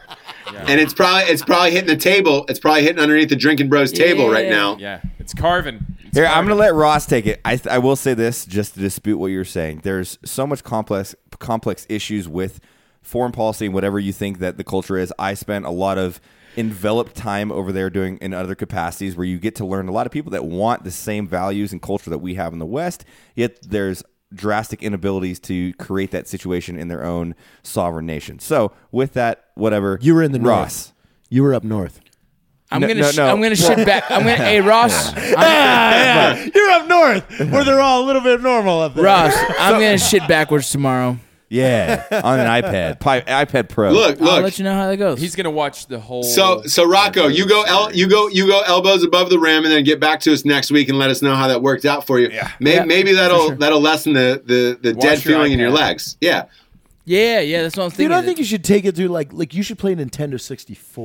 And it's probably it's probably hitting the table. It's probably hitting underneath the Drinking Bros table right Yeah. now. Yeah, it's carving. It's Here, I'm carving. going to let Ross take it. I, I will say this just to dispute what you're saying. There's so much complex complex issues with foreign policy and whatever you think that the culture is. I spent a lot of enveloped time over there doing in other capacities where you get to learn a lot of people that want the same values and culture that we have in the West, yet there's drastic inabilities to create that situation in their own sovereign nation. So with that, whatever. You were in the Ross. north. You were up north. I'm No, gonna, no, sh- no. I'm gonna shit back. I'm gonna, hey Ross, I'm, You're up north, where they're all a little bit normal up there. Ross, I'm gonna shit backwards tomorrow. Yeah, on an iPad, Pi- iPad Pro. Look, I'll look. let you know how that goes. He's gonna watch the whole. So, so Rocco, you go, el- you go, you go elbows above the rim, and then get back to us next week and let us know how that worked out for you. Yeah, maybe, Yeah, maybe that'll that'll lessen the the, the Watch dead your feeling in your iPad. legs. Yeah, yeah, yeah, that's what I'm thinking. Dude, I think you should take it to like like you should play Nintendo sixty-four.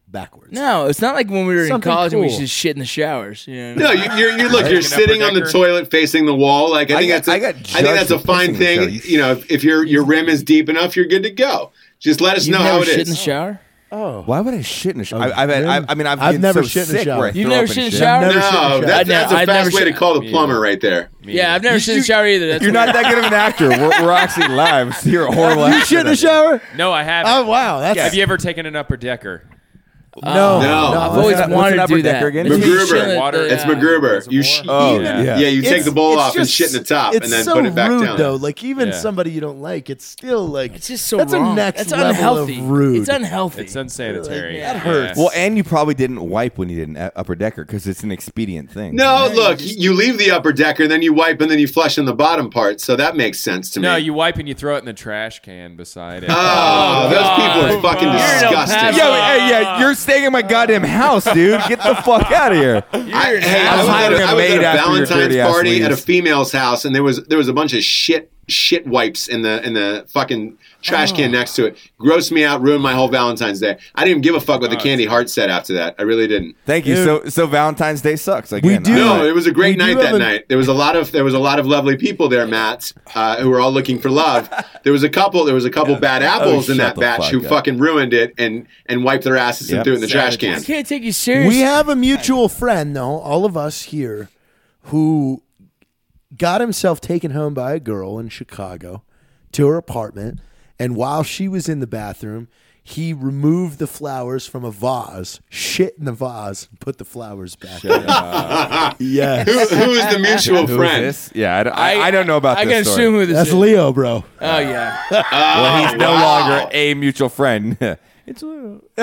backwards. No, it's not like when we were Something in college and we cool. just shit in the showers. You know? No, you, you're, you look. You're Taking sitting upper on the decker? toilet, facing the wall. Like I I think got- that's. A, I got I think that's a judged for fine pissing in the thing. shower. You, you know, if, if your your rim is deep enough, you're good to go. Just let us You've know never how it shit is. in the shower? Oh, Why would I shit in a shower? Oh, I, I've had, really? I, I mean, I've, I've been never so shit in a sick shower. where I You've throw never up shit in and a shit. shower? Never No, shit in the shower. that's, I've that's never- a I've fast never way to shit- call the Me plumber either. right there. Me Yeah, either. I've never shit in the shower either. That's You're what- not that good of an actor. We're, we're actually live. So you're a horrible you actor. shit in the shower? No, I haven't. Oh wow, that's Have you ever taken an upper decker? no, No. I've What's always an- what's wanted an to upper do that. decker again? It's MacGruber. just shit in the- Water. the- It's uh, MacGruber. You sh- reservoir. Oh, yeah. yeah. yeah, you take It's- the bowl it's off and just- shit in the top, It's and then so put it back rude, down. though. Like even Yeah. somebody you don't like, it's still like It's just so that's wrong. a next That's level unhealthy. of rude. It's unhealthy. It's unsanitary. That Yeah. hurts. Well, and you probably didn't wipe when you did an upper decker because it's an expedient thing. No, look, you leave the upper decker, and then you wipe, and then you flush in the bottom part. So that makes sense to me. No, you wipe and you throw it in the trash can beside it. Oh, those people are fucking You're an El disgusting. Paso. Yo, hey, yeah, you're staying in my goddamn house, dude. Get the fuck out of here. I, hey, I I'm was, at hiring a, a I was at maid a after your Valentine's dirty-ass party at a leaves. female's house, and there was there was a bunch of shit shit wipes in the in the fucking trash can next to it. Grossed me out, ruined my whole Valentine's Day. I didn't even give a fuck what the candy heart said after that. I really didn't. Thank you. Dude. So, so Valentine's Day sucks. Again, We do. I- No, it was a great We do night that have a- night. There was a lot of there was a lot of lovely people there, Matt, uh, who were all looking for love. There was a couple. There was a couple bad apples Oh, in shut that the batch fuck who up. fucking ruined it and and wiped their asses and Yep. threw it in the trash Savages. can. I can't take you serious. We have a mutual friend, though, all of us here, who got himself taken home by a girl in Chicago to her apartment. And while she was in the bathroom, he removed the flowers from a vase, shit in the vase, and put the flowers back in. Yes. Who, who is the mutual Who is friend? this? Yeah, I, don't- I, I don't know about I this can story. assume who this That's is. Leo, bro. Oh yeah. well, he's no wow. longer a mutual friend. It's Leo. No,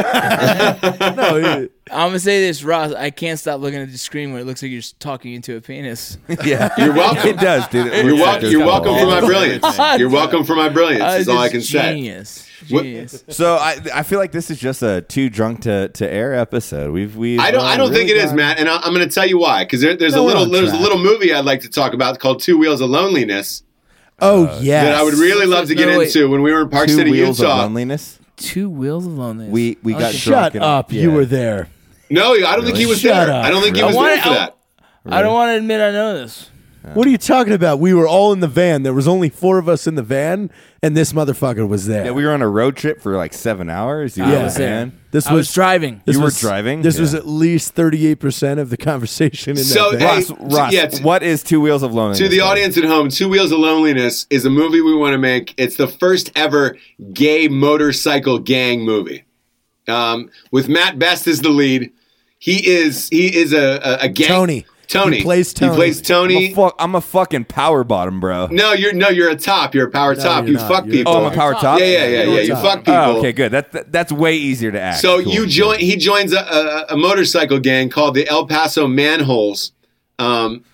he- I'm gonna say this, Ross. I can't stop looking at the screen where it looks like you're just talking into a penis. yeah, You're welcome. It does, dude. It You're, looks wel- like there's you're got welcome for balls. my brilliance. You're welcome for my brilliance. Uh, Is all I it's can say. Genius. What- Genius. So I I feel like this is just a too drunk to, to air episode. We've we I don't. I don't think it is, Matt, and I, I'm going to tell you why. Because there, there's No, a we're little on there's a track. little movie I'd like to talk about called Two Wheels of Loneliness oh, yes. that I would really love to get No, wait. into when we were in Park Two City, wheels of Utah. loneliness. Two wheels of loneliness. We we got Okay. drunk Shut and- up. yeah. You were there. No, I don't think he was Shut there. up. I don't think he I was wanna- there for I- that. I don't want to admit I know this. What are you talking about? We were all in the van. There was only four of us in the van, and this motherfucker was there. Yeah, we were on a road trip for like seven hours. You I were in was the there. van. This I was driving. This You were was, driving? This was Yeah. at least thirty-eight percent of the conversation in So, that hey, van. Ross, so- Ross, yeah, t- what is Two Wheels of Loneliness? To the buddy? audience at home, Two Wheels of Loneliness is a movie we want to make. It's the first ever gay motorcycle gang movie, um, with Matt Best as the lead. He is he is a a, a gang. Tony. Tony He plays Tony. He plays I'm Tony. a, fuck, I'm a fucking power bottom, bro. No, you're no, you're a top. You're a power top. you're You not. fuck You're a people. Oh, I'm a power top. Yeah, yeah, yeah, yeah. You top. fuck people. Oh, okay, good. That, that that's way easier to act. So Cool. you join. He joins a, a, a motorcycle gang called the El Paso Manholes. Um,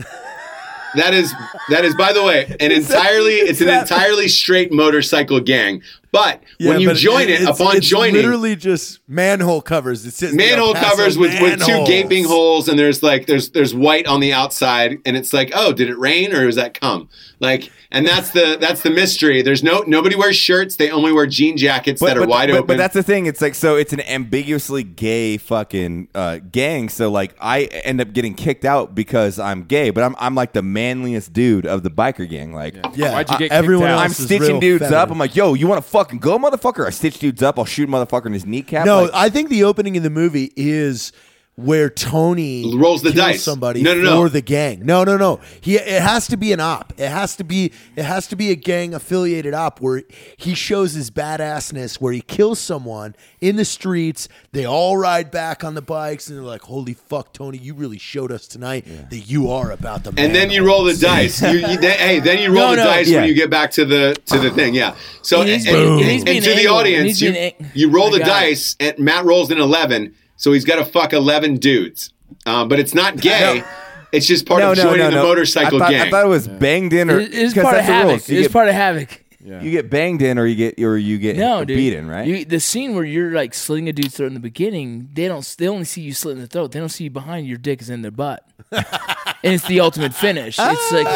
that is that is, by the way, an entirely it's an entirely straight motorcycle gang. But Yeah, when you but join it, it's- upon it's joining, literally just manhole covers. It says the manhole El Paso covers with, with two manholes. gaping holes, and there's like there's there's white on the outside, and it's like, oh, did it rain or is that cum? Like, and that's the that's the mystery. There's no nobody wears shirts. They only wear jean jackets that are wide but, open. But that's the thing. It's like, so it's an ambiguously gay fucking uh, gang. So like, I end up getting kicked out because I'm gay, but I'm I'm like the manliest dude of the biker gang. Like, Yeah, Why'd you get everyone kicked out? else I'm is stitching real dudes feminine. up. I'm like, yo, you want to fucking go, motherfucker? I stitch dudes up. I'll shoot a motherfucker in his kneecap. No, Like, I think the opening of the movie is where Tony Rolls the kills dice. somebody No, no, no. for the gang. No, no, no. He it has to be an op. It has to be it has to be a gang affiliated op where he shows his badassness where he kills someone in the streets. They all ride back on the bikes and they're like, "Holy fuck, Tony, you really showed us tonight that you are about the." And then you roll the dice. You, you, then, hey, then you roll No, the no. dice Yeah. when you get back to the to the thing. Yeah. So It needs and, to be- and- it needs to be and an to the angle. It audience, needs to you, be an ang- you roll I the got it. dice, and Matt rolls an eleven, so he's got to fuck eleven dudes. Um, but it's not gay. It's just part no, of no, joining no, the no. motorcycle I thought, gang. I thought it was banged in, or It- It's 'cause part of that's the Havoc. rules. You It's get- part of Havoc. Yeah. You get banged in, or you get or you get No, dude. beaten, right? You, the scene where you're like slitting a dude's throat in the beginning, they don't. They only see you slitting the throat. They don't see you behind. Your dick is in their butt, and it's the ultimate finish. It's like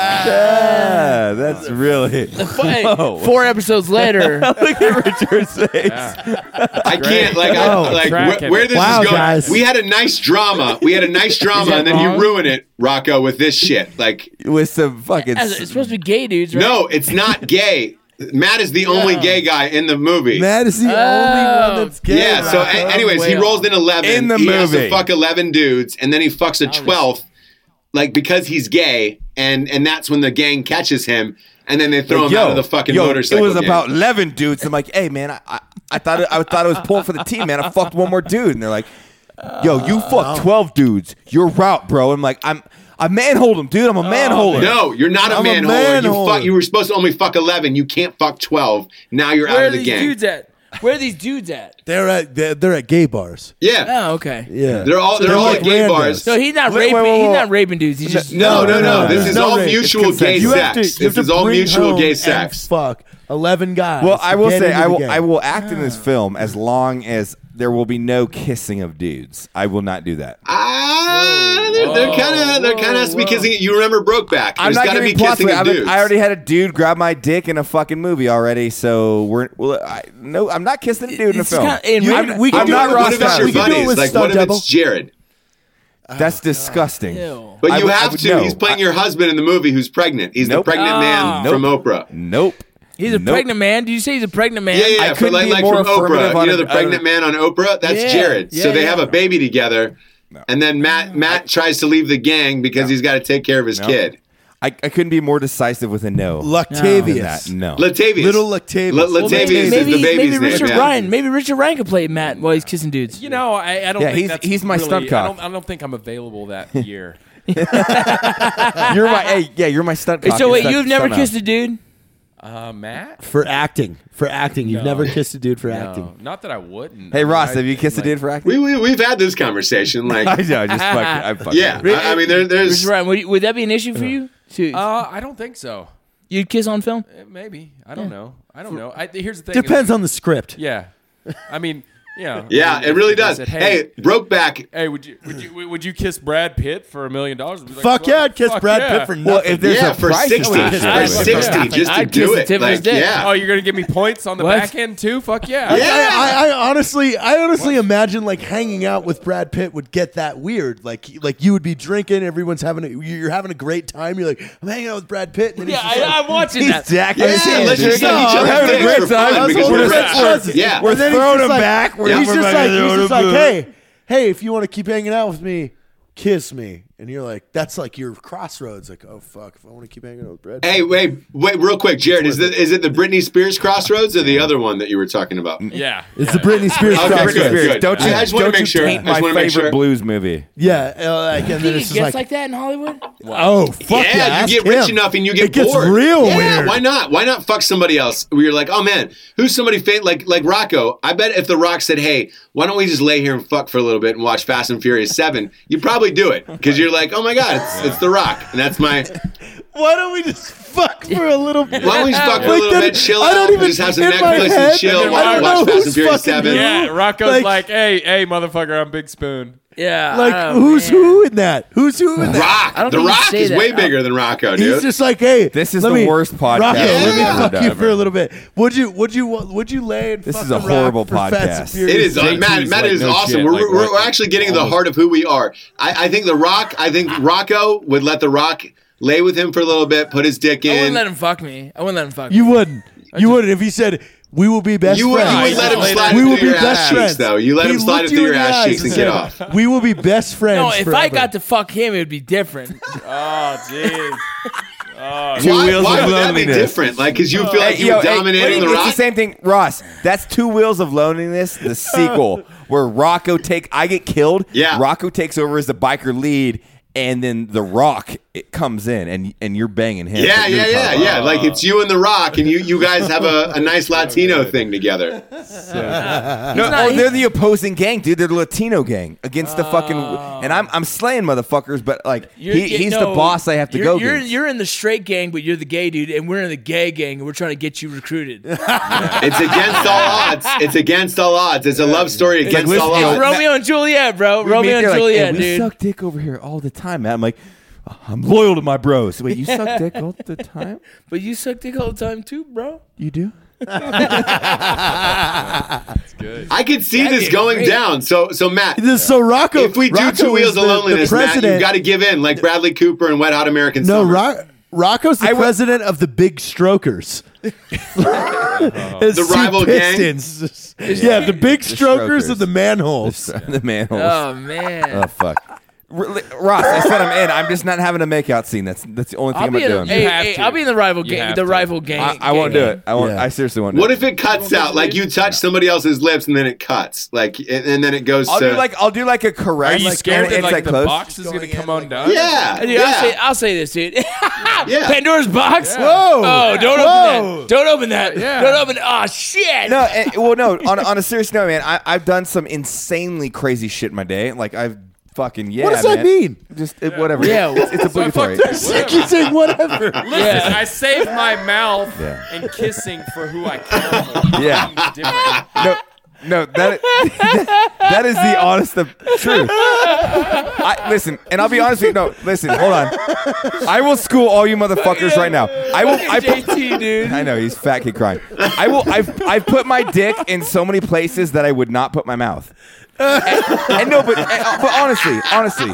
yeah, that's really. hey, Whoa. four episodes later. Look at Richard's face. I can't like I, Oh, like tracking wh- where it. this Wow, is going. guys. We had a nice drama. We had a nice drama, that and then wrong? you ruin it, Rocco, with this shit. Like, With some fucking. As- it's supposed to be gay dudes, right? no, it's not gay. Matt is the only Yeah. gay guy in the movie. Matt is the Oh, only one that's gay. Yeah. So, Rocco. a- anyways, he way rolls off. in eleven. In the he has to movie. fuck eleven dudes, and then he fucks a twelfth, like because he's gay, and and that's when the gang catches him, and then they throw him yo, out of the fucking yo, motorcycle. It was gang. about eleven dudes. I'm like, hey man, I, I, I thought it, I thought it was pulling for the team, man. I fucked one more dude, and they're like, yo, you fucked twelve dudes. You're out, bro. I'm like, I'm I manhold him, dude. I'm a manholder. No, you're not a I'm a manholder. You manholder. fuck. You were supposed to only fuck eleven. You can't fuck twelve. Now you're Where out are of the these gang. dudes at? Where are these dudes at? They're at they're, they're at gay bars. Yeah, Oh, okay. Yeah, they're all they're, They're all like at gay randos. bars. So he's not Wait, raping. wait, wait, He's wait. not raping dudes. He's just No, no, no. no, This there's is no all rape. mutual It's gay consent. You sex. have to, you This have to is all bring mutual home gay and sex. Fuck eleven guys. Well, I to will get say into I the will gang. I will act in this film as long as there will be no kissing of dudes. I will not do that. Ah, they're, they're kind of they're kind of has to be kissing. You remember Brokeback? I'm There's not got to gonna be be plot kissing twist. of I, dudes. I already had a dude grab my dick in a fucking movie already, so we're well. I, no, I'm not kissing a dude in a It's film. kinda- in You- rape- we can I'm do not it with Ross What if it's Scott. your We can do it buddies? with Like, Stunt what if Double. it's Jared? That's disgusting. Ew. But I you would- I have would to. know. He's playing your husband in the movie who's pregnant. He's Nope. the pregnant Oh. man Nope. from Oprah. Nope. He's a Nope. pregnant man. Did you say he's a pregnant man? Yeah, yeah, I yeah. For couldn't like, be like more from affirmative Oprah. on You know a- the pregnant man on Oprah? That's Yeah. Jared. So Yeah, they yeah. have a baby together, and then Matt Matt tries to leave the gang because he's got to take care of his No. kid. I, I couldn't be more decisive with a no. than Lactavius. that. No. Latavius. Little Lactavius. La- Well, Latavius maybe, is maybe, the baby's maybe name. Richard yeah. Ryan. Maybe Richard Ryan could play Matt while he's kissing dudes. You know, I, I don't Yeah, think he's- that's he's my really, stunt I cock. don't, I don't think I'm available that year. You're my hey, yeah, you're my stunt. Hey, cock so and wait, stunt- you've never stunt kissed out. a dude? Uh, Matt? For acting. For acting. You've No. never kissed a dude for No, acting. not that I wouldn't. Hey I mean, Ross, I- have you kissed like, a dude for acting? We, we we've had this conversation. I Like, know, I just fucking, I fucking yeah, I, I mean, there, there's Richard Ryan, would, would that be an issue for you? To, Uh, I don't think so. you'd kiss on film? Eh, Maybe. I don't know. I don't know. I, here's the thing. Depends on the script. Yeah. I mean, yeah. yeah, I mean, it really if I does. said, Hey, Brokeback. Hey, would you would you would you kiss Brad Pitt for a million dollars? I'd be like, Fuck well, yeah, I'd kiss fuck Brad yeah. Pitt for Well, nothing. if there's Yeah, a for price sixty, attached to for it, sixty, just to I'd kiss do the it. tip of his Like, dick. yeah. Oh, you're gonna give me points on the What? back end too? Fuck yeah. Yeah. I, I, I honestly, I honestly imagine like hanging out with Brad Pitt would get that weird. Like, like you would be drinking, everyone's having, a, you're having a great time. You're like, I'm hanging out with Brad Pitt, and then Yeah, he's just I, like, I'm watching he's that. jacking Yeah, his hands. let's just drinking. suck each other's We're having a dicks great for time. fun That's because what we're we're friends. friends. Yeah. We're And then he's throwing just him like- back. We're he's we're just back like, in the he's just other like, booth. hey, hey, if you want to keep hanging out with me, kiss me. And you're like, that's like your crossroads. Like, oh fuck, if I want to keep hanging out with Brad Pitt. Hey, wait, wait, real quick, Jared. Is it is it the Britney Spears crossroads or the other one that you were talking about? Yeah. It's the Britney Spears Okay, crossroads. good, good. Don't you? I just wanna don't make you sure. taint I just my wanna make favorite sure. blues movie. Yeah, uh, like, and You then think it's it just gets like, like that in Hollywood? oh fuck yeah, Yeah, ask you get rich him. enough and you get it gets bored. real yeah, weird. Why not? Why not fuck somebody else? Where you're like, oh man, who's somebody fam- like like Rocco? I bet if The Rock said, hey, why don't we just lay here and fuck for a little bit and watch Fast and Furious Seven? You'd probably do it because you're like, oh my god, it's, it's The Rock, and that's my. Why don't we just fuck for a little bit? Why don't we just fuck for a Like, little then- bit, chill I don't out, even- just have some in my Netflix head, and chill, I don't watch know Fast who's and Furious fucking Seven. who. Yeah, Rocco's Like- like, hey, hey, motherfucker, I'm Big Spoon. Yeah. Like, oh, who's man. who in that? Who's who in that? Rock. I don't The think you Rock say is that. way bigger than Rocco, dude. He's just like, hey, This is let the me- worst podcast Rocco, let me we've fuck ever you done. for a little bit. Would you? Would you? Would you lay and This fuck is a The Rock horrible for Fast and podcast. Furious? It is. Uh, J T's Matt, Matt like, is no awesome. shit, we're, like, we're, like, we're actually getting to the almost- heart of who we are. I, I think The Rock, I think Rocco would let The Rock lay with him for a little bit, put his dick I wouldn't in. let him fuck me. I wouldn't let him fuck You me. wouldn't. You wouldn't if he said we will be best You would, friends. you would Nah, let him he's slide we it will through be your best ass friends. cheeks, though. You let He him slide it looked through you your in the ass eyes cheeks and and get said, off. We will be best friends. No, if forever. I got to fuck him, it would be different. Oh, jeez. Oh, Two Why, wheels why of would that be loneliness. different? Like, because you feel like Hey, you yo, were hey, dominating wait, The it's Rock? the same thing, Ross. That's Two Wheels of Loneliness, the sequel, where Rocco take I get killed. Yeah. Rocco takes over as the biker lead, and then The Rock it comes in, and and you're banging him. Yeah, But you're yeah, yeah, talking- yeah. Like it's you and The Rock, and you you guys have a, a nice Latino thing together. No, not- oh, they're the opposing gang, dude. They're the Latino gang against the fucking. And I'm I'm slaying motherfuckers, but like You're- he, you he's know, the boss. I have to you're, go. You're against. you're in the straight gang, but you're the gay dude, and we're in the gay gang, and we're trying to get you recruited. It's against all odds. It's against all odds. It's a love story against listen, all it's odds. Romeo and Juliet, bro. We Romeo meet and there like, Juliet, hey, we dude. suck dick over here all the time, man. I'm like, I'm loyal to my bros. Wait, you suck dick all the time? But you suck dick all the time too, bro. You do? I could see That'd this be going great. down. So, so Matt, This, so Rocco, if we do Rocco Two Wheels is of the- the Loneliness, Matt, president- you've got to give in, like Bradley Cooper and Wet Hot American No, Summer. Ro- Rocco's the I would- president of the Big Strokers. The rival gang? Yeah, the Big Strokers Strokers. and the Manholes. the manholes. Oh man. Oh fuck. R- Ross, I said I'm in. I'm just not having a makeout scene. That's that's the only thing I'll I'm be not in. doing. Hey, You have hey, to. I'll be in the rival You gang. have The to. rival gang. I, I won't do gang. it. I won't. Yeah. I seriously won't. Do What it. if it cuts out? Like you touch somebody else's lips and then it cuts, like, and, and then it goes I'll to do like I'll do like a Are caress. you like, scared and that it's like the close. box is going to come undone? yeah, Dude, yeah. I'll say I'll say this, dude. Yeah. Pandora's box. Whoa! Oh, don't Whoa. open that. Don't open that. Yeah. Don't open. Oh shit. No, and, well, no. On on a serious note, man, I, I've done some insanely crazy shit in my day. Like I've fucking yeah. What does that man. mean? Just it, whatever. Yeah. it's, it's obligatory. You saying whatever. Listen, Yeah. I saved my mouth Yeah. and kissing for who I care for. Yeah. Different. No, no, that that is the honest of truth. I, listen, and I'll be honest with you. No, listen, hold on. I will school all you motherfuckers right now. I will. I J T, dude. I know he's fat kid crying. I will. I've I've put my dick in so many places that I would not put my mouth. And, and no, but uh, but honestly, honestly.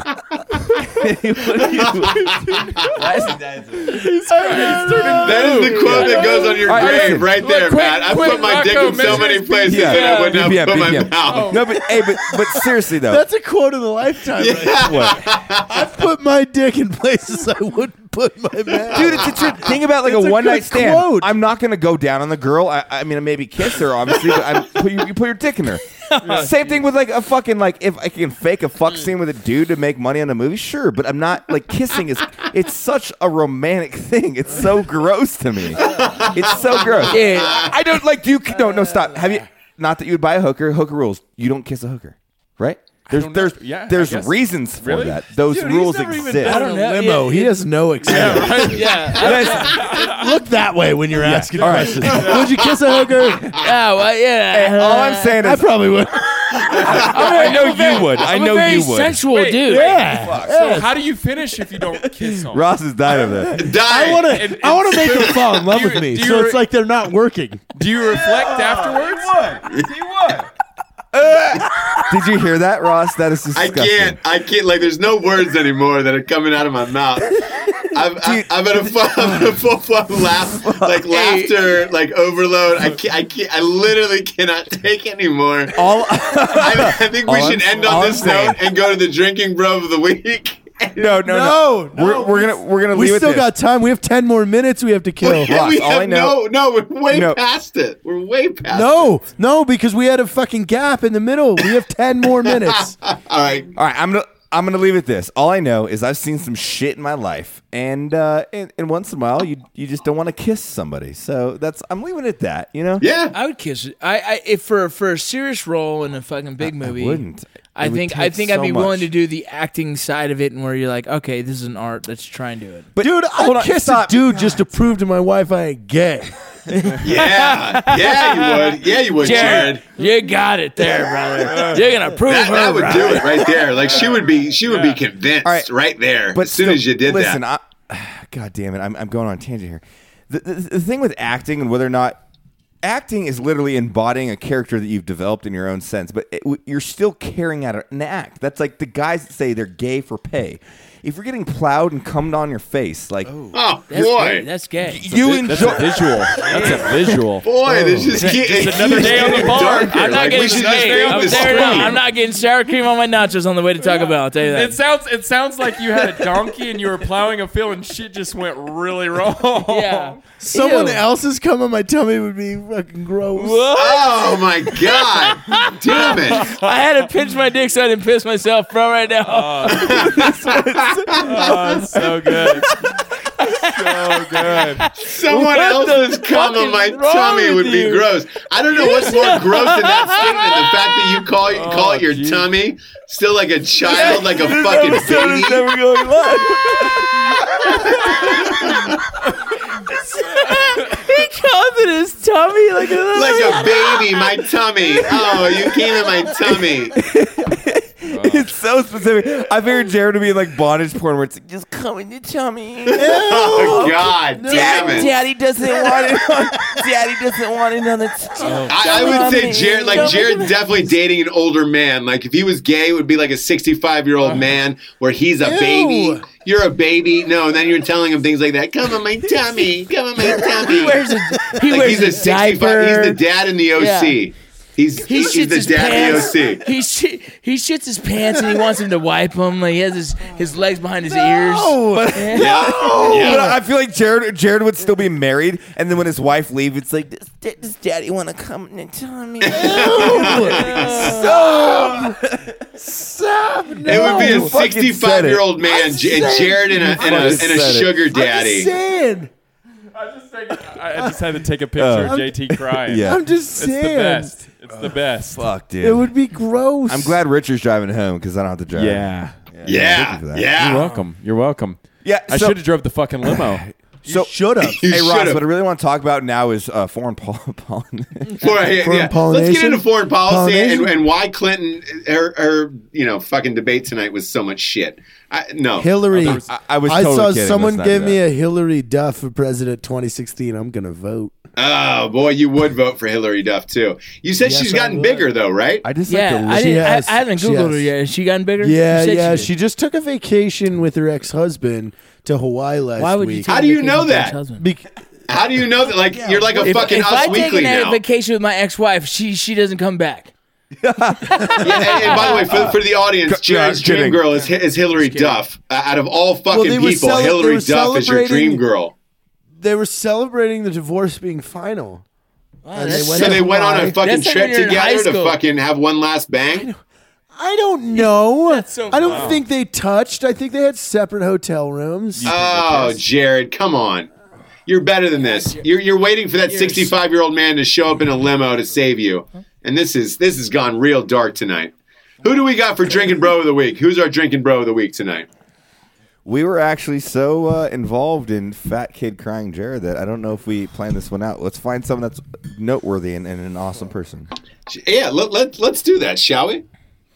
That is the quote that goes on your All right, grave listen. right there, quick, Matt. I quick, put my dick Rocco, in so many measure places Yeah. that I would not B P M, put my B P M. mouth. No, but hey, but but seriously though, That's a quote of the lifetime. Right? what? I've put my dick in places I wouldn't put my mouth. Dude, it's a trip. Think about like It's a a one night good stand. quote. I'm not gonna go down on the girl. I, I mean, maybe kiss her, obviously, but I'm put your, you put your dick in her. Same thing with like a fucking like if I can fake a fuck scene with a dude to make money on a movie, sure. But I'm not like kissing is. It's such a romantic thing. It's so gross to me. It's so gross. Yeah. I don't like. Do you? No, no, stop. Have you? Not that you would buy a hooker. Hooker rules. You don't kiss a hooker, right? There's don't know. there's Yeah, I there's guess. reasons for Really? that. Those Dude, he's rules never even exist. done I don't a know. limo. Yeah, he it- has no experience. Yeah. Look that way when you're asking All right. questions. Would you kiss a hooker? Yeah. Well, yeah. Hey, all I'm saying I is, probably would. I know you would. I I'm know a very you would. sensual Wait, dude. Yeah. So how do you finish if you don't kiss them? Ross has died of that. Die. I want And- to. I want to make them fall in love Do you- with me. do you So re- it's like they're not working. Do you reflect afterwards? He would. Did you hear that, Ross? That is I disgusting. can't. I can't. Like, there's no words anymore that are coming out of my mouth. I've, I, Dude. I've had a full, I've had a full blown laugh, like laughter, like overload. I can't. I can't. I literally cannot take anymore. All, I, I think we all should I'm- end all on I'm this saying- note and go to the drinking bro of the week. no, no, no, No, no, We're, we're gonna we're gonna We leave it still this. got time. We have ten more minutes. We have to kill. we Ross, all have I know- no, no, we're way No. past it. We're way past No, no, because we had a fucking gap in the middle. We have ten more minutes. it. All right. All right, I'm gonna I'm gonna leave it this. All I know is I've seen some shit in my life, and uh, and, and once in a while you you just don't want to kiss somebody. So that's I'm leaving it at that. You know. Yeah. I would kiss it. I, I if for for a serious role in a fucking big movie. wouldn't. I It would think I take think so I'd be much. willing to do the acting side of it, and where you're like, okay, this is an art. Let's try and do it. But Dude, hold I'd on, kiss stop. a dude just to prove to my wife I ain't gay. Yeah. Yeah, you would. Yeah, you would, Jared. you got it there, brother. You're gonna prove That, her that would right. do it right there. Like she would be, she would be convinced All right. right there But as soon still, as you did listen, that. I, God damn it, I'm, I'm going on a tangent here. The, the, the thing with acting and whether or not acting is literally embodying a character that you've developed in your own sense, but it, you're still carrying out an act. That's like the guys that say they're gay for pay. If you're getting plowed and cummed on your face, like Oh That's boy, gay. That's gay. you That's enjoy. a visual. That's a visual. boy, this just, keep, just it another keeps day on the getting bar. darker. I'm not Like, we getting should just hey, stay on I'm, the tearing up. screen. I'm not getting sour cream on my nachos on the way to Taco Bell. I'll tell you that. It sounds it sounds like you had a donkey and you were plowing a field and shit just went really wrong. yeah. Someone Ew. else's cum on my tummy would be fucking gross. Oh my god! Damn it! I had to pinch my dick so I didn't piss myself from right now. It's Oh, it's so good. So good. Someone What else's the cum fuck on my is wrong tummy with would be you? gross. I don't know what's more gross than that statement. The fact that you call it, call it your geez. tummy, still like a child, like a fucking Episode is baby. never going live. He calls it his tummy like a Like a baby, my tummy. Oh, you came in my tummy. It's so specific. I figured Jared would be like bondage porn where it's like, just come in your tummy. Oh, God damn it. Daddy doesn't want it. On, Daddy doesn't want it on the tummy. I, I would say Jared, like Jared's definitely dating an older man. Like if he was gay, it would be like a sixty-five year old man where he's a Ew. baby. You're a baby. No, and then you're telling him things like that. Come on my tummy. Come on my tummy. He wears a he Like wears he's a a sixty-five. diaper. He's the dad in the O C. He's He he's shits the his dad pants. in the O C. He shit, he shits his pants and he wants him to wipe them. Like he has his, his legs behind his ears. But, Yeah. but Yeah. I feel like Jared Jared would still be married, and then when his wife leaves, it's like, does, does Daddy want to come in and tummy? Stop! Stop! No. It would be a You fucking said it. sixty-five-year-old man, I J- and said- Jared and a, and a, fucking and a said it. sugar I'm daddy. just saying. I just, think, I I just had to take a picture Uh, of J T crying. Yeah. I'm just It's saying. the best. It's the best. Fuck, dude. It would be gross. I'm glad Richard's driving home because I don't have to drive. Yeah. Yeah, Thank you for that. yeah. You're welcome. You're welcome. Yeah. I so- should have drove the fucking limo. So should have. You Hey Ross, should've. what I really want to talk about now is uh, foreign pol- pollen. For, yeah, Foreign yeah. pollination? Let's get into foreign policy and, Pollination? and why Clinton, her, her, you know, fucking debate tonight was so much shit. I, no. Hillary. Oh, I, I was. I totally saw kidding. someone Let's not give do me that. a Hillary Duff for president twenty sixteen. I'm gonna vote. Oh, boy, you would vote for Hillary Duff, too. You said Yes, she's I gotten would. bigger, though, right? I just Yeah, like I, to didn't, has. I, I haven't She Googled her has. yet. Has she gotten bigger? Yeah, You said yeah. did. She just took a vacation with her ex-husband to Hawaii last Why would you week. take How a do you vacation know with your that? ex-husband? Bec- How do you know that? Like, you're like a If, fucking if Us I take Weekly a now. vacation with my ex-wife, she she doesn't come back. Yeah, and, and by the way, for, for the audience, Jared's kidding. dream girl is, is Hillary Duff. Uh, out of all fucking they were people, cele- they Hillary were Duff is your dream celebrating- girl. they were celebrating the divorce being final. And that's- went So to they went on a Hawaii. fucking That's like trip when you're in high together to school. fucking have one last bang? I don't know. so I don't funny. think they touched. I think they had separate hotel rooms. Oh, Jared, come on. You're better than this. You're you're waiting for that sixty-five-year-old man to show up in a limo to save you. And this is this has gone real dark tonight. Who do we got for drinking bro of the week? Who's our drinking bro of the week tonight? We were actually so uh, involved in Fat Kid Crying Jared that I don't know if we planned this one out. Let's find someone that's noteworthy and, and an awesome person. Yeah, let, let, let's do that, shall we?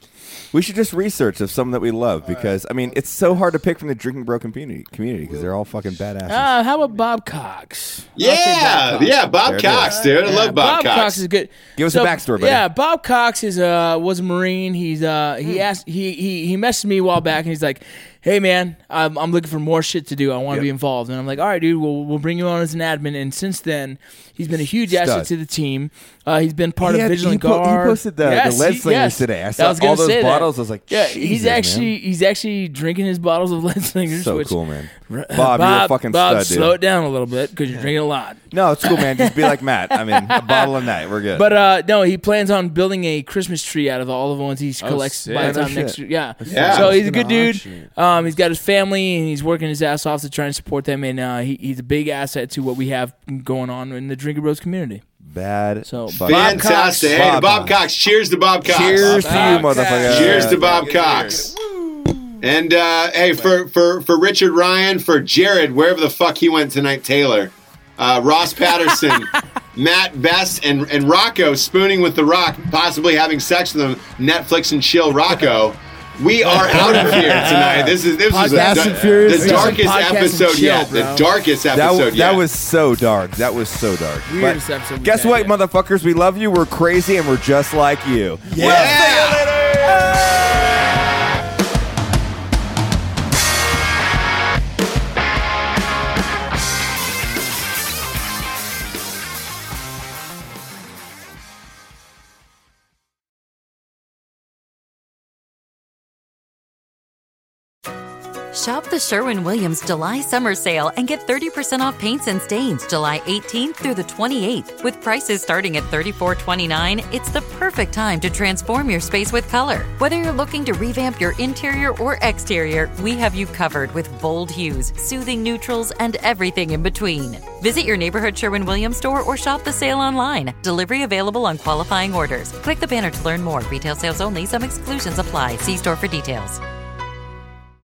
We should just research of someone that we love because I mean it's so hard to pick from the drinking bro community community because they're all fucking badasses. Uh, how about Bob Cox? I'll say Yeah, Bob Cox. yeah, Bob There it Cox, is. dude. I Yeah, love Bob, Cox. is good. Give us a backstory, buddy. Yeah, Bob Cox is uh was a Marine. He's uh he asked he he he messaged me a while back and he's like, "Hey man, I'm I'm looking for more shit to do. I want to be involved." And I'm like, "All right, dude. We'll we'll bring you on as an admin." And since then, he's been a huge Stud. asset to the team. Uh, he's been part He of had- Vigilant he po- he Guard. posted the- the Yes, lead he- slingers yes. today. I saw was gonna all those say that. bottles. I was like, yeah, Jesus, he's man. actually he's actually drinking his bottles of lead slingers. so which, cool, man. R- Bob, you're a fucking Bob, stud, slow dude. it down a little bit because you're drinking a lot. No, it's cool, man. Just be like Matt. I mean, a bottle a night. We're good. But uh, no, he plans on building a Christmas tree out of all of the ones he collects sick. by the No time next shit. year. Yeah. Yeah. So he's a good Gonna dude. auction. Um, he's got his family and he's working his ass off to try and support them. And uh, he, he's a big asset to what we have going on in the Drinker Bros community. Bad. So, fucking- Bob Fantastic. Cox. Hey, to Bob Bob Cox. Cox. Cheers to Bob Cox. Cheers to you, Bob Cox. motherfucker. Cheers to Bob Cox. And uh, hey, for, for, for Richard Ryan, for Jared, wherever the fuck he went tonight, Taylor, uh, Ross Patterson, Matt Best, and, and Rocco spooning with the Rock, possibly having sex with him, Netflix and chill Rocco. We are out of here tonight. This is this was Fast a, and Furious. the darkest Podcast and episode chill, yet. bro. The darkest That, episode w- yet. that was so dark. That was so dark. Weirdest But episode we've guess had what, yet. motherfuckers? We love you. We're crazy, and we're just like you. yeah. Shop the Sherwin-Williams July Summer Sale and get thirty percent off paints and stains July eighteenth through the twenty-eighth. With prices starting at thirty-four twenty-nine, it's the perfect time to transform your space with color. Whether you're looking to revamp your interior or exterior, we have you covered with bold hues, soothing neutrals, and everything in between. Visit your neighborhood Sherwin-Williams store or shop the sale online. Delivery available on qualifying orders. Click the banner to learn more. Retail sales only. Some exclusions apply. See store for details.